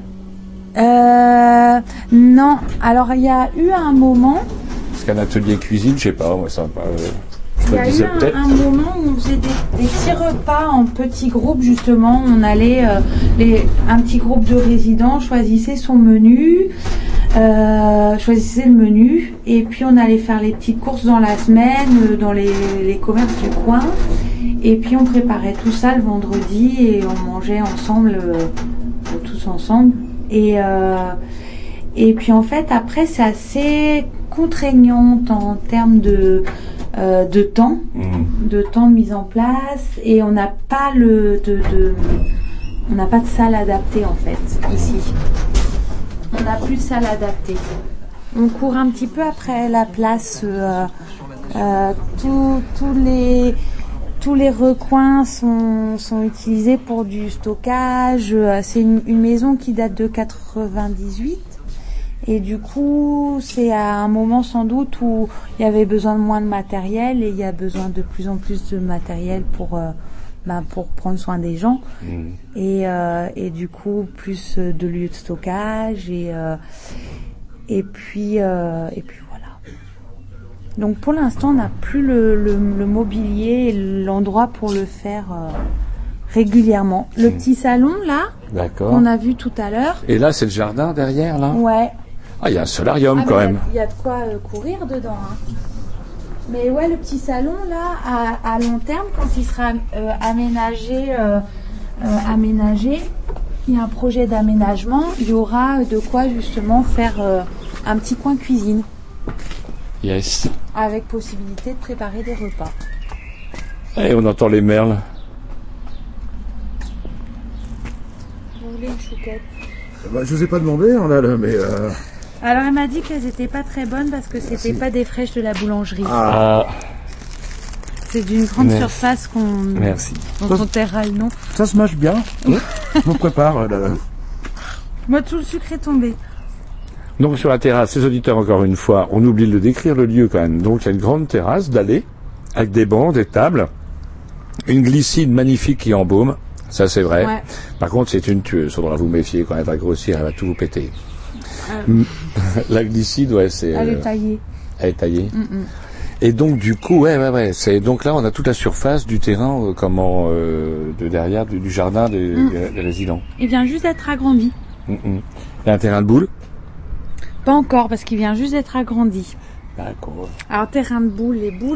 Euh, non. Alors, il y a eu un moment, Parce qu'un atelier cuisine, je sais pas, moi, ça, euh, il y ça a eu disait un, peut-être. un moment où on faisait des, des petits repas en petits groupes, justement. On allait, euh, les, un petit groupe de résidents choisissait son menu, euh, choisissait le menu, et puis on allait faire les petites courses dans la semaine, euh, dans les, les commerces du coin. Et puis on préparait tout ça le vendredi et on mangeait ensemble, euh, tous ensemble. Et, euh, et puis en fait, après, c'est assez contraignant en termes de, euh, de temps, Mmh. de temps de mise en place. Et on n'a pas le, de, de, on n'a pas de salle adaptée en fait ici. On n'a plus de salle adaptée. On court un petit peu après la place. Euh, euh, tous, tous les Tous les recoins sont, sont utilisés pour du stockage. C'est une, une maison qui date de quatre-vingt-dix-huit. Et du coup, c'est à un moment sans doute où il y avait besoin de moins de matériel et il y a besoin de plus en plus de matériel pour, euh, ben, pour prendre soin des gens. Mmh. Et, euh, et du coup, plus de lieux de stockage. Et, euh, et, puis, euh, et puis voilà. Donc pour l'instant, on n'a plus le, le, le mobilier et l'endroit pour le faire euh, régulièrement. Le Mmh. petit salon, là, D'accord. qu'on a vu tout à l'heure. Et là, c'est le jardin derrière, là? Ouais. Ah, il y a un solarium Ah, quand mais même. Il y, a- y a de quoi euh, courir dedans. Hein. Mais ouais, le petit salon, là, à, à long terme, quand il sera euh, aménagé, euh, euh, aménagé, il y a un projet d'aménagement, il y aura de quoi justement faire euh, un petit coin cuisine. Yes. Avec possibilité de préparer des repas. Et on entend les merles. Vous voulez une chouquette? Bah, je vous ai pas demandé, hein, là, là, mais... Euh... Alors elle m'a dit qu'elles étaient pas très bonnes parce que c'était Merci. pas des fraîches de la boulangerie. Ah. C'est d'une grande Merci. surface qu'on Merci. dont on taira le nom. Ça se mâche bien. On prépare, là. Moi tout le sucre est tombé. Donc sur la terrasse, les auditeurs, encore une fois, on oublie de décrire le lieu quand même. Donc il y a une grande terrasse d'allée, avec des bancs, des tables, une glycine magnifique qui embaume, ça c'est vrai. Ouais. Par contre c'est une tueuse, faudra vous méfier quand elle va grossir, elle va tout vous péter. Euh, La glycine, ouais, c'est... elle euh, est taillée. Elle est taillée. Mm, mm. Et donc du coup, ouais, ouais, ouais, c'est donc là on a toute la surface du terrain, euh, comment, euh, de derrière du, du jardin des, Mm. des- des résidents. Il vient juste d'être agrandi. Mm, mm. Il y a un terrain de boules. Pas encore parce qu'il vient juste d'être agrandi. D'accord. Alors terrain de boules, les boules,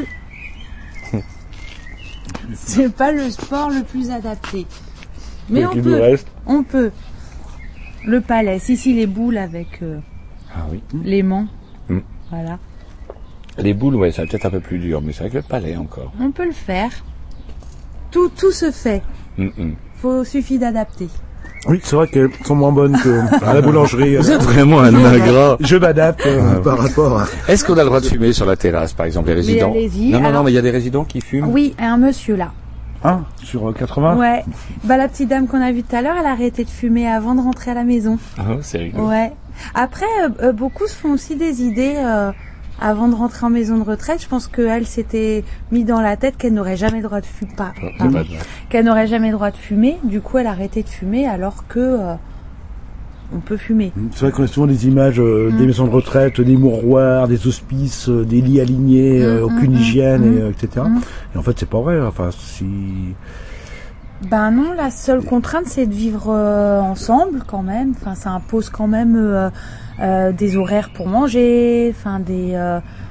c'est pas le sport le plus adapté. Mais Et on qu'il peut. nous reste On peut. Le palais, si si les boules avec euh, Ah oui. l'aimant, Mm. voilà. Les boules, ouais, ça va peut-être un peu plus dur, mais c'est avec le palais encore. On peut le faire. Tout tout se fait. Mm, mm. Faut suffit d'adapter. Oui, c'est vrai qu'elles sont moins bonnes que à la boulangerie. Vous êtes vraiment un ingrat. Je m'adapte euh, par rapport à... Est-ce qu'on a le droit de fumer sur la terrasse, par exemple, les résidents? allez-y, Non, non, non, alors- mais il y a des résidents qui fument. Oui, un monsieur là. Hein, sur euh, quatre-vingts. Ouais. Bah la petite dame qu'on a vue tout à l'heure, elle a arrêté de fumer avant de rentrer à la maison. Ah, c'est rigolo. Ouais. Après, euh, euh, beaucoup se font aussi des idées euh, avant de rentrer en maison de retraite. Je pense qu'elle s'était mis dans la tête qu'elle n'aurait jamais le droit de fumer. Pas, c'est pardon. pas vrai. Qu'elle n'aurait jamais le droit de fumer. Du coup, elle a arrêté de fumer alors que euh, on peut fumer. C'est vrai qu'on a souvent des images euh, Mm. des maisons de retraite, des mouroirs, des hospices, euh, des lits alignés, euh, Mm, aucune mm, hygiène, mm, et, euh, et cetera. mm. Et en fait, c'est pas vrai. Enfin, si... Ben non, la seule contrainte c'est de vivre euh, ensemble quand même. Enfin, ça impose quand même euh, euh, des horaires pour manger, enfin des euh,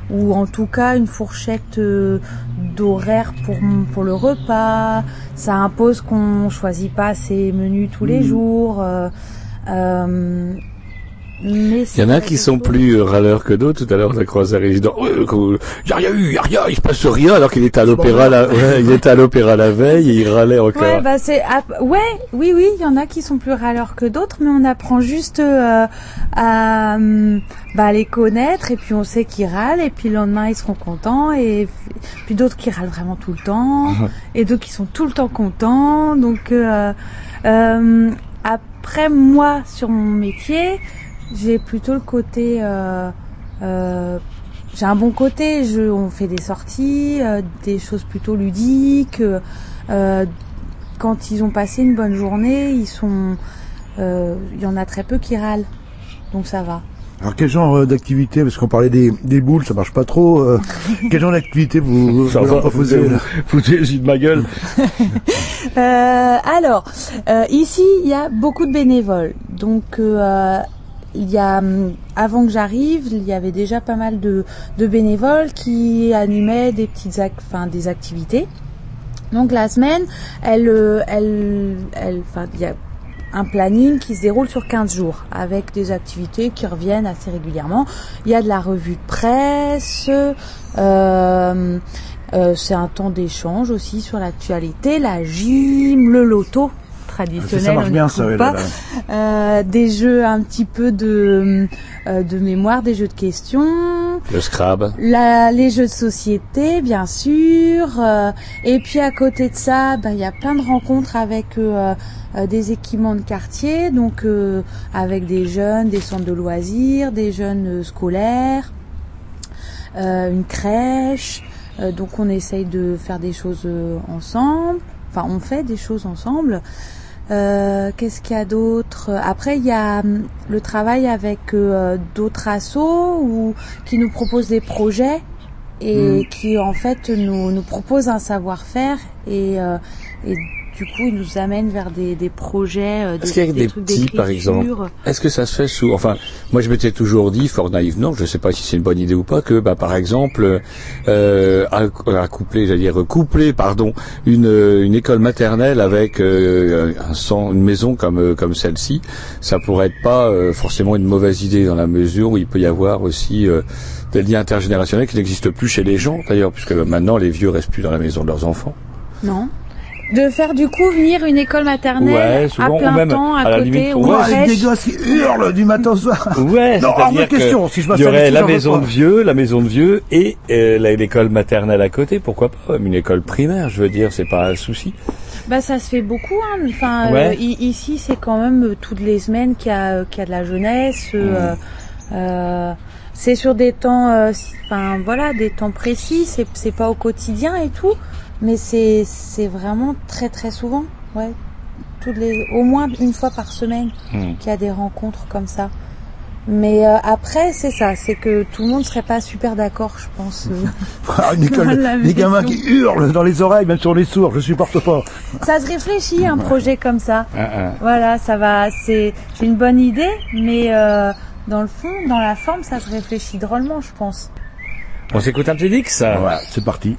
ou en tout cas une fourchette euh, d'horaire pour pour le repas. Ça impose qu'on choisit pas ses menus tous les jours. Euh, euh, mais il y en a qui sont plus râleurs que d'autres. Tout à l'heure, on a croisé un résident. Ouais, il y a rien eu, il y a rien, il se passe rien, alors qu'il était à l'opéra, la, ouais, il était à l'opéra la veille et il râlait encore. Ouais, bah c'est, ouais, oui, oui, il y en a qui sont plus râleurs que d'autres, mais on apprend juste euh, à, bah, les connaître et puis on sait qu'ils râlent et puis le lendemain ils seront contents et puis d'autres qui râlent vraiment tout le temps et d'autres qui sont tout le temps contents. Donc euh, euh, après moi sur mon métier, j'ai plutôt le côté, euh, euh, j'ai un bon côté. Je, on fait des sorties, euh, des choses plutôt ludiques. Euh, quand ils ont passé une bonne journée, ils sont, euh, il y en a très peu qui râlent, donc ça va. Alors quel genre euh, d'activité, parce qu'on parlait des, des boules, ça marche pas trop. Euh, quel genre d'activité vous, vous, vous leur proposez? Vous foutez les yeux de ma gueule. euh, alors euh, ici il y a beaucoup de bénévoles, donc. Euh, Il y a, avant que j'arrive, il y avait déjà pas mal de, de bénévoles qui animaient des petites, ac- enfin des activités. Donc la semaine, elle, elle, elle, enfin il y a un planning qui se déroule sur quinze jours avec des activités qui reviennent assez régulièrement. Il y a de la revue de presse. Euh, euh, c'est un temps d'échange aussi sur l'actualité, la gym, le loto. Traditionnel, ça marche on bien, n'y ça, coupe oui, pas. là, là. Euh, des jeux un petit peu de euh, de mémoire, des jeux de questions. Le Scrabble. La, les jeux de société, bien sûr. Euh, et puis à côté de ça, ben il y a plein de rencontres avec euh, euh, des équipements de quartier, donc euh, avec des jeunes, des centres de loisirs, des jeunes euh, scolaires, euh, une crèche. Euh, donc on essaye de faire des choses euh, ensemble. Enfin, on fait des choses ensemble. Euh, qu'est-ce qu'il y a d'autre? Après, il y a hum, le travail avec euh, d'autres assos ou qui nous proposent des projets et mmh. qui en fait nous nous proposent un savoir-faire et euh, et du coup ils nous amènent vers des des projets. Euh, Est-ce qu'il y a des, des trucs petits, par exemple? Est-ce que ça se fait sous? Enfin, moi je m'étais toujours dit, fort naïvement, je ne sais pas si c'est une bonne idée ou pas, que bah par exemple, euh, accoupler, j'allais dire coupler, pardon, une une école maternelle avec euh, un centre, une maison comme comme celle-ci, ça pourrait être pas euh, forcément une mauvaise idée dans la mesure où il peut y avoir aussi euh, des liens intergénérationnels qui n'existent plus chez les gens, d'ailleurs, puisque maintenant les vieux restent plus dans la maison de leurs enfants. Non. De faire du coup venir une école maternelle ouais, souvent, à plein ou même, temps à, à côté limite, ou Ouais, en avec crèche. des gosses qui hurlent du matin au soir. Ouais, non, hors de c'est-à-dire question. que Si je il y aurait la m'installe maison de vieux, la maison de vieux et euh, l'école maternelle à côté. Pourquoi pas même une école primaire? Je veux dire, c'est pas un souci. Bah ça se fait beaucoup. Hein. Enfin, ouais. euh, ici c'est quand même euh, toutes les semaines qu'il y a qu'il y a de la jeunesse. Euh, mmh. euh, c'est sur des temps, enfin euh, voilà, des temps précis. C'est c'est pas au quotidien et tout. Mais c'est c'est vraiment très très souvent, ouais, toutes les au moins une fois par semaine mmh. qu'il y a des rencontres comme ça. Mais euh, après c'est ça, c'est que tout le monde serait pas super d'accord, je pense. Euh, une école, des gamins qui hurlent dans les oreilles, même sur les sourds, je supporte pas. Ça se réfléchit un projet comme ça. Ah, ah. Voilà, ça va, c'est j'ai une bonne idée, mais euh, dans le fond, dans la forme, ça se réfléchit drôlement, je pense. On s'écoute un petit Dix. Ouais, c'est parti.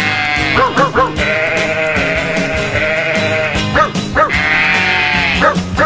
Go!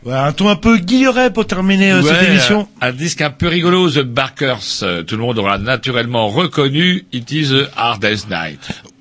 Voilà, un ton un peu guilleret pour terminer euh, Ouais, cette émission. Un, un disque un peu rigolo, The Barkers. Euh, Tout le monde aura naturellement reconnu It is a Hardest Night.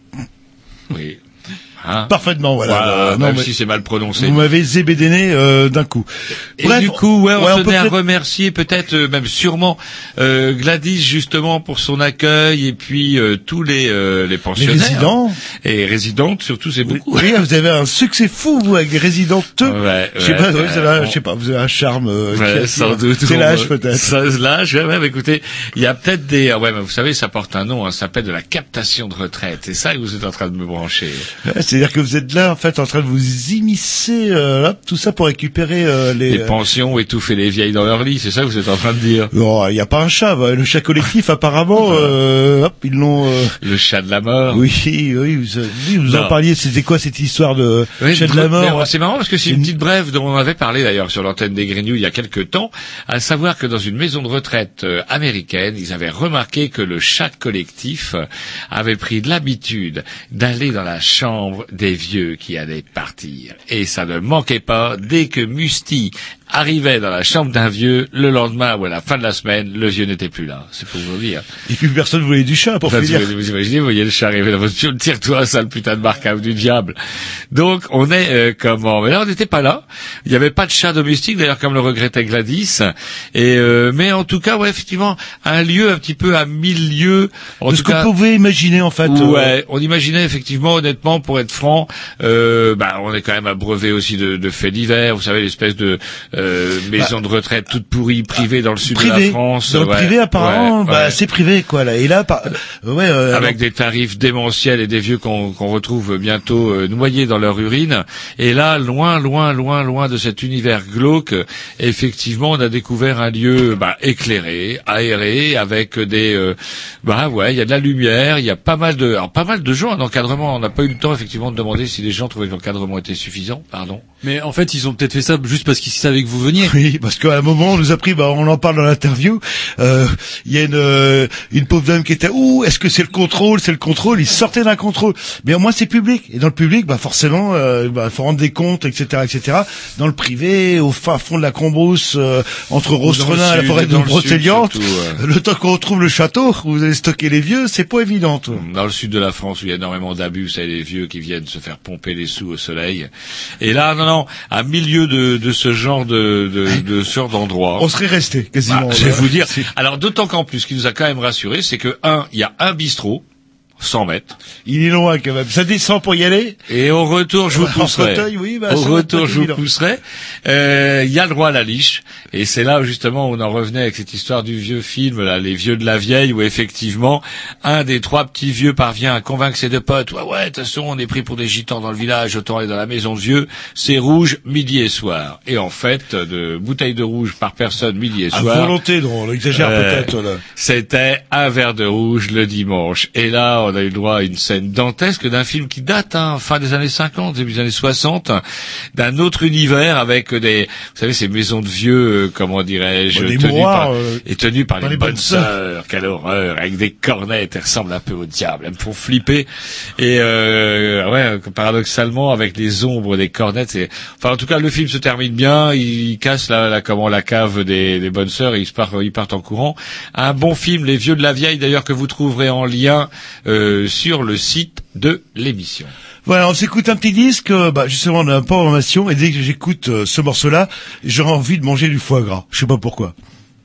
Oui. Hein Parfaitement, voilà. Voilà, Euh, non, même mais si c'est mal prononcé. Vous m'avez zébédéné euh, d'un coup. Et Bref, du coup, ouais, on ouais, on tenait peut à peut-être- remercier peut-être, euh, même sûrement, euh, Gladys justement pour son accueil et puis euh, tous les euh, les pensionnaires. résidents. Et résidentes, surtout, c'est beaucoup. Oui, vous avez un succès fou, vous, avec les résidentes. Ouais, je sais ouais, pas, ouais, ouais, c'est là, on- je sais pas, vous avez un charme. Euh, Ouais, qui attire. sans doute. C'est on- l'âge, peut-être. Ça, l'âge, ouais, ouais, écoutez, il y a peut-être des, ah ouais, mais vous savez, ça porte un nom, hein, ça s'appelle de la captation de retraite. C'est ça que vous êtes en train de me brancher. Ouais, c'est-à-dire que vous êtes là, en fait, en train de vous immiscer, euh, hop, tout ça pour récupérer euh, les... Les pensions, étouffer les vieilles dans leur lit, c'est ça que vous êtes en train de dire. Non, il n'y a pas un chat, bah, le chat collectif, apparemment, euh, hop, ils l'ont... euh, Le chat de la mort. Oui, oui, vous, oui, vous en Non. parliez, c'était quoi cette histoire de Oui, chat de la mais, mort? euh, C'est marrant parce que c'est une petite brève dont on avait parlé d'ailleurs sur l'antenne des Grignoux il y a quelque temps, à savoir que dans une maison de retraite euh, américaine, ils avaient remarqué que le chat collectif euh, avait pris l'habitude d'aller dans la chambre des vieux qui allaient partir. Et ça ne manquait pas, dès que Musti arrivait dans la chambre d'un vieux, le lendemain ou à la fin de la semaine, le vieux n'était plus là. C'est pour vous dire. Et puis personne voulait du chat, pour Enfin, finir. vous, vous imaginez, vous voyez le chat arriver dans votre piole, tire-toi, sale putain de marcave du diable. Donc, on est, euh, comment, mais là, on n'était pas là. Il n'y avait pas de chat domestique, d'ailleurs, comme le regrettait Gladys. Et, euh, mais en tout cas, ouais, effectivement, un lieu un petit peu à mille lieues. En De tout ce cas, qu'on pouvait imaginer, en fait. euh, ouais, on imaginait effectivement, honnêtement, pour être franc, euh, bah, on est quand même abreuvé aussi de, de faits divers. Vous savez, l'espèce de euh, maison de retraite toute pourrie, privée dans le sud de la privé. France. Dans le ouais, privé, apparemment, ouais, bah, ouais. c'est privé, quoi, là. Et là, par... euh, ouais, euh, Avec des tarifs démentiels et des vieux qu'on qu'on retrouve bientôt euh, noyés dans leur urine. Et là, loin, loin, loin, loin de cet univers glauque, effectivement, on a découvert un lieu bah, éclairé, aéré, avec des, euh, bah ouais, il y a de la lumière, il y a pas mal de, alors pas mal de gens en encadrement. On n'a pas eu le temps effectivement de demander si les gens trouvaient que l'encadrement était suffisant. Pardon. Mais en fait, ils ont peut-être fait ça juste parce qu'ils savaient que vous veniez. Oui, parce qu'à un moment, on nous a pris, bah, on en parle dans l'interview, euh, il y a une, euh, une pauvre dame qui était, ouh, est-ce que c'est le contrôle, c'est le contrôle, ils sortaient d'un contrôle. Mais au moins, c'est public. Et dans le public, bah, forcément, euh, bah, faut rendre des comptes, et cetera, et cetera. Dans le privé, au fin fond de la Cambrousse, euh, entre Rostrenin et la forêt de Brocéliande, euh. le temps qu'on retrouve le château, où vous allez stocker les vieux, c'est pas évident, toi. Dans le sud de la France, où il y a énormément d'abus, c'est les vieux qui viennent se faire pomper les sous au soleil. Et là, non, non, à milieu de, de ce genre de, de, de ce genre d'endroit. On serait resté, quasiment. Bah, je vais Là. vous dire. Alors, d'autant qu'en plus, ce qui nous a quand même rassuré, c'est que, un, il y a un bistrot, cent mètres. Il est loin, quand même. Ça descend pour y aller. Et au retour, je vous En pousserai. fauteuil, oui, bah, au ça va retour, pas je vous évident. pousserai. Euh, Il y a le droit à la liche. Et c'est là, où, justement, où on en revenait avec cette histoire du vieux film, là, Les Vieux de la Vieille, où effectivement, un des trois petits vieux parvient à convaincre ses deux potes. Ouais, ouais, de toute façon, on est pris pour des gitans dans le village, autant aller dans la maison de vieux. C'est rouge, midi et soir. Et en fait, de bouteilles de rouge par personne, midi et À soir. volonté, on exagère Euh, peut-être, là. C'était un verre de rouge le dimanche. Et là, on a eu le droit à une scène dantesque d'un film qui date, hein, fin des années cinquante, début des années soixante, d'un autre univers avec des, vous savez, ces maisons de vieux, euh, comment dirais-je, Bon, des tenues mouroirs, par, euh, et tenues par dans les, les bonnes bonnes sœurs. sœurs. Quelle horreur, avec des cornettes, elles ressemblent un peu au diable, elles me font flipper. Et euh, ouais, paradoxalement, avec les ombres des cornettes, c'est, enfin, en tout cas, le film se termine bien. Il casse la, la comment, la cave des, des bonnes sœurs et ils partent, ils partent en courant. Un bon film, Les Vieux de la Vieille, d'ailleurs, que vous trouverez en lien euh, sur le site de l'émission. Voilà, on s'écoute un petit disque, euh, bah, justement, on a pas d'information, et dès que j'écoute euh, ce morceau-là, j'aurais envie de manger du foie gras. Je sais pas pourquoi.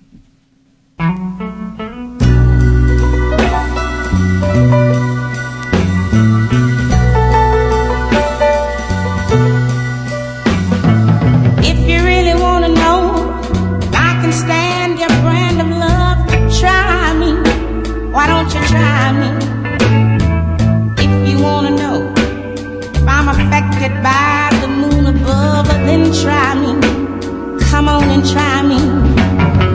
If you really want to know if I can stand your brand of love, try me. Why don't you try me? If you want to know if I'm affected by the moon above, then try me. Come on and try me.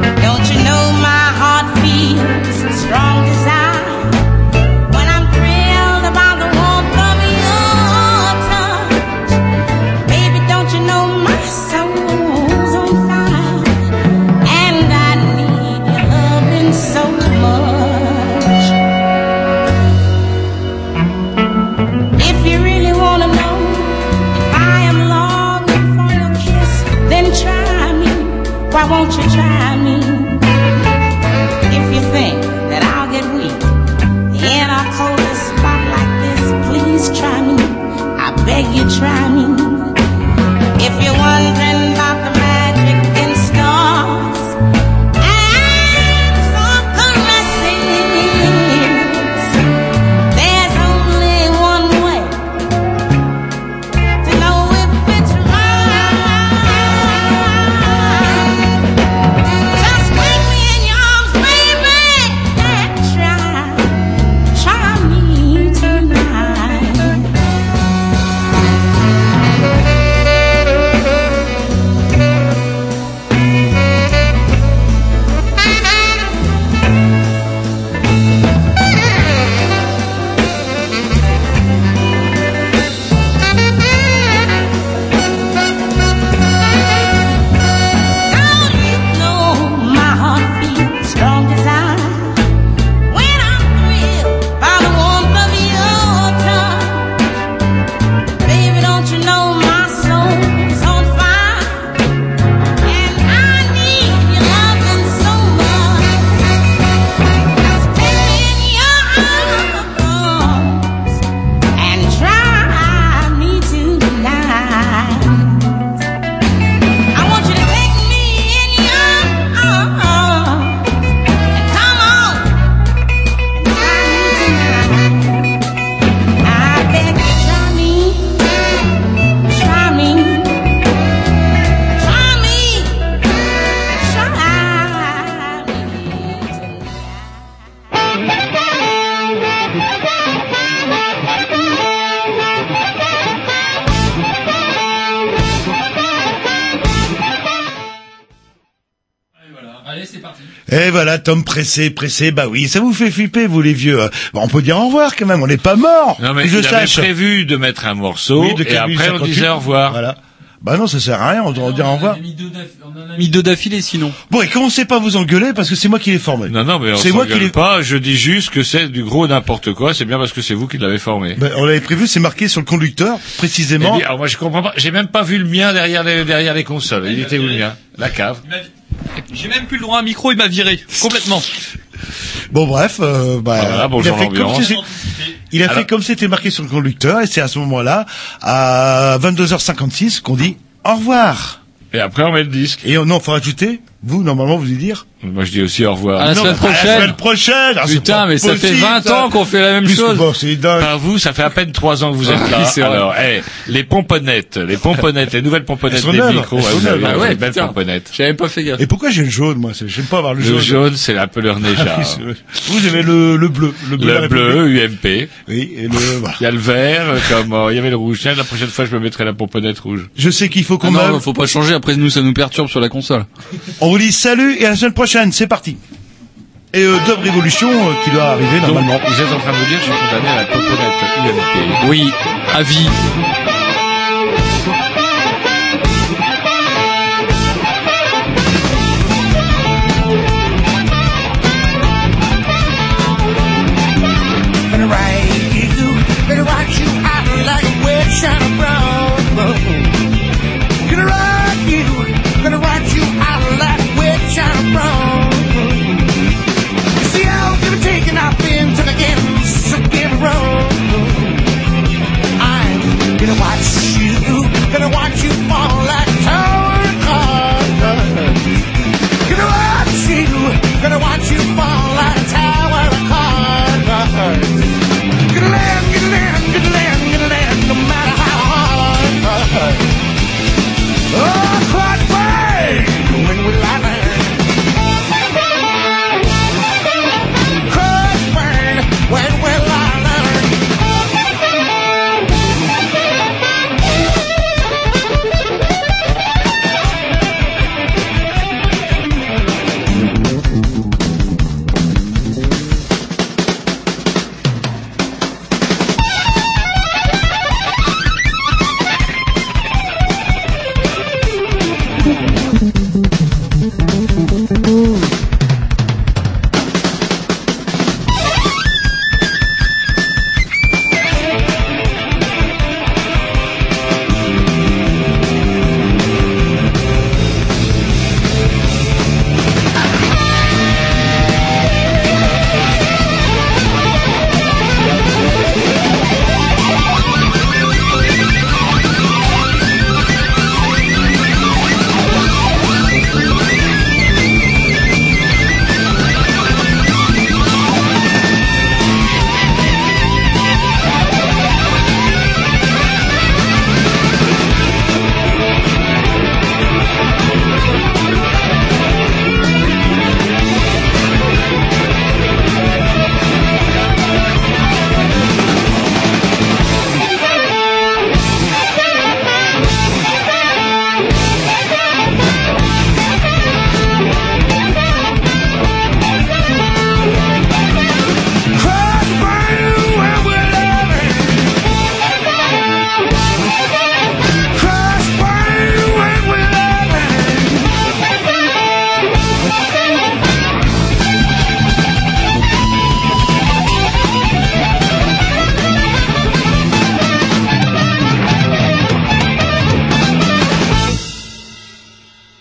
why won't you try me? If you think that I'll get weak in a cold spot like this, please try me. I beg you, try me. If you're wondering about the magic in stars and some caresses, there's only one way to know if it's right. Just bring me in your arms, baby, and try, try me tonight. Et voilà, Tom pressé, pressé, bah oui, ça vous fait flipper, vous les vieux. Bon, on peut dire au revoir quand même, on n'est pas morts. Non, mais que je il avait sache. prévu de mettre un morceau, Oui, de et après on cinquante-huit. disait au revoir. Voilà. Bah non, ça sert à rien, on doit dire au revoir. On a mis deux d'affilée sinon. Bon, et commencez pas à vous engueuler parce que c'est moi qui l'ai formé. Non, non, mais on C'est moi qui s'engueule l'ai pas, je dis juste que c'est du gros n'importe quoi, c'est bien parce que c'est vous qui l'avez formé. Ben, on l'avait prévu, c'est marqué sur le conducteur, précisément. Eh bien, alors moi je comprends pas, j'ai même pas vu le mien derrière les, derrière les consoles. Il était où le mien? La cave. J'ai même plus le droit à un micro, il m'a viré. Complètement. Bon, bref, euh, bah, Voilà, il a bonjour fait comme l'ambiance. c'était- il a Alors- fait comme c'était marqué sur le conducteur, et c'est à ce moment-là, à vingt-deux heures cinquante-six, qu'on dit au revoir. Et après on met le disque. Et on, non, faut rajouter, vous, normalement, vous y dire. Moi je dis aussi au revoir. À la Non, semaine à la prochaine. semaine prochaine. Ah, c'est Putain, pas mais ça fait possible, vingt ça. ans qu'on fait la même Puisque, chose. Bon, c'est dingue. Enfin, vous, ça fait à peine trois ans que vous êtes là. Oui, c'est vrai. Alors, eh, les pomponnettes, les pomponnettes, les nouvelles Elles pomponnettes sont des neuves, micros, elles sont vous avez neuves. Ah ouais, des belles putain. pomponnettes. J'avais pas fait gaffe. Et pourquoi j'ai le jaune, moi? c'est- J'aime pas avoir le Le jaune. jaune, c'est un peu leur Ah, néja. oui, c'est- vous avez le, le bleu. Le bleu, de la Le bleu, République. U M P. Oui, et le, voilà. Il y a le vert, euh, comme euh, il y avait le rouge. Tiens, la prochaine fois, je me mettrai la pomponnette rouge. Je sais qu'il faut Ah qu'on non, meuble. faut pas changer, après nous ça nous perturbe sur la console. On vous dit salut et à la semaine prochaine, c'est parti. Et euh, Dub Révolution euh, qui doit arriver Donc, normalement. vous êtes en train de me dire que je suis condamné à la pomponnette U M P. Oui, avis.